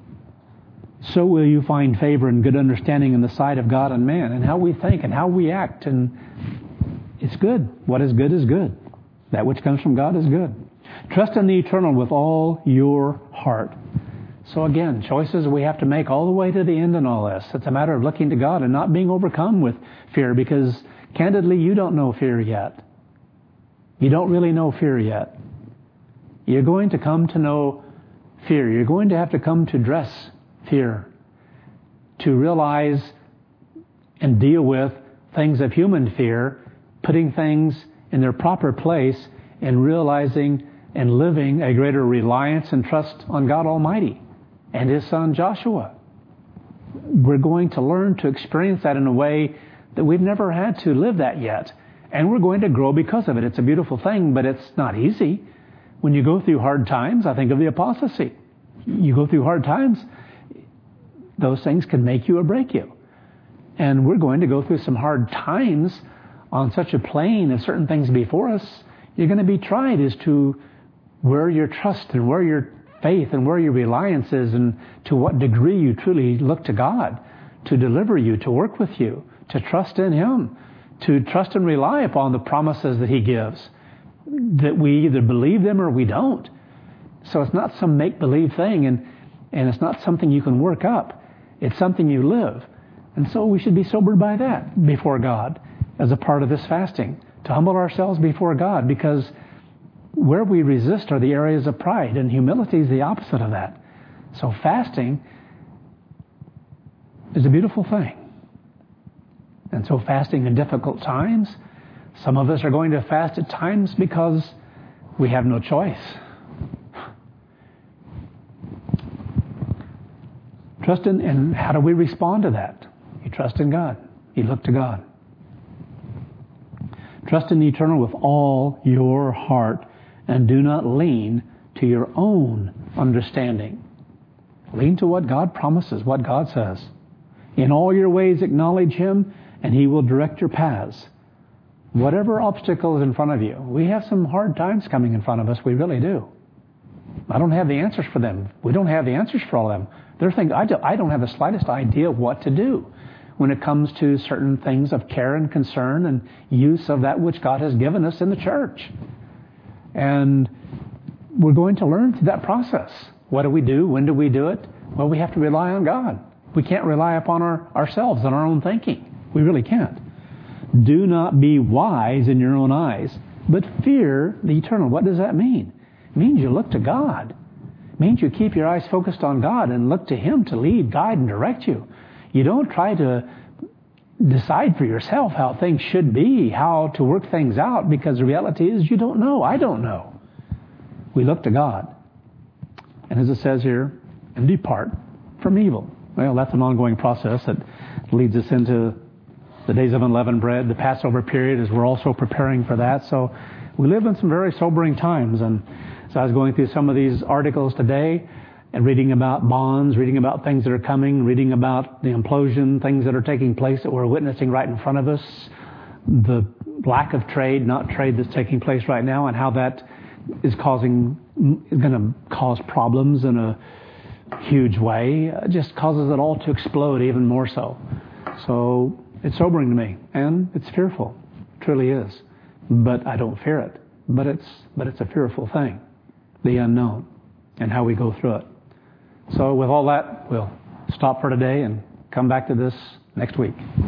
So will you find favor and good understanding in the sight of God and man, and how we think and how we act. And it's good. What is good is good. That which comes from God is good. Trust in the eternal with all your heart. So again, choices we have to make all the way to the end in all this. It's a matter of looking to God and not being overcome with fear, because candidly, you don't know fear yet. You don't really know fear yet. You're going to come to know fear. You're going to have to come to dress fear, to realize and deal with things of human fear, putting things in their proper place and realizing and living a greater reliance and trust on God Almighty and His Son Joshua. We're going to learn to experience that in a way that we've never had to live that yet. And we're going to grow because of it. It's a beautiful thing, but it's not easy. When you go through hard times, I think of the apostasy. You go through hard times, those things can make you or break you. And we're going to go through some hard times on such a plane of certain things before us. You're going to be tried as to where your trust and where your faith and where your reliance is, and to what degree you truly look to God to deliver you, to work with you, to trust in Him, to trust and rely upon the promises that He gives, that we either believe them or we don't. So it's not some make-believe thing, and, and it's not something you can work up. It's something you live. And so we should be sobered by that before God as a part of this fasting, to humble ourselves before God, because where we resist are the areas of pride, and humility is the opposite of that. So fasting is a beautiful thing. And so fasting in difficult times, some of us are going to fast at times because we have no choice. Trust in, and how do we respond to that? You trust in God. You look to God. Trust in the eternal with all your heart, and do not lean to your own understanding. Lean to what God promises, what God says. In all your ways acknowledge Him, and He will direct your paths. Whatever obstacle is in front of you, we have some hard times coming in front of us, we really do. I don't have the answers for them. We don't have the answers for all of them. There are things I, do, I don't have the slightest idea what to do when it comes to certain things of care and concern and use of that which God has given us in the church. And we're going to learn through that process. What do we do? When do we do it? Well, we have to rely on God. We can't rely upon our, ourselves and our own thinking. We really can't. Do not be wise in your own eyes, but fear the eternal. What does that mean? It means you look to God. It means you keep your eyes focused on God and look to Him to lead, guide, and direct you. You don't try to decide for yourself how things should be, how to work things out, because the reality is you don't know. I don't know. We look to God. And as it says here, and depart from evil. Well, that's an ongoing process that leads us into the days of unleavened bread, the Passover period, as we're also preparing for that. So we live in some very sobering times. And so I was going through some of these articles today and reading about bonds, reading about things that are coming, reading about the implosion, things that are taking place that we're witnessing right in front of us, the lack of trade, not trade that's taking place right now, and how that is causing, is going to cause problems in a huge way. It just causes it all to explode even more so. So it's sobering to me, and it's fearful. It truly is. But I don't fear it. But it's but it's a fearful thing, the unknown, and how we go through it. So with all that, we'll stop for today and come back to this next week.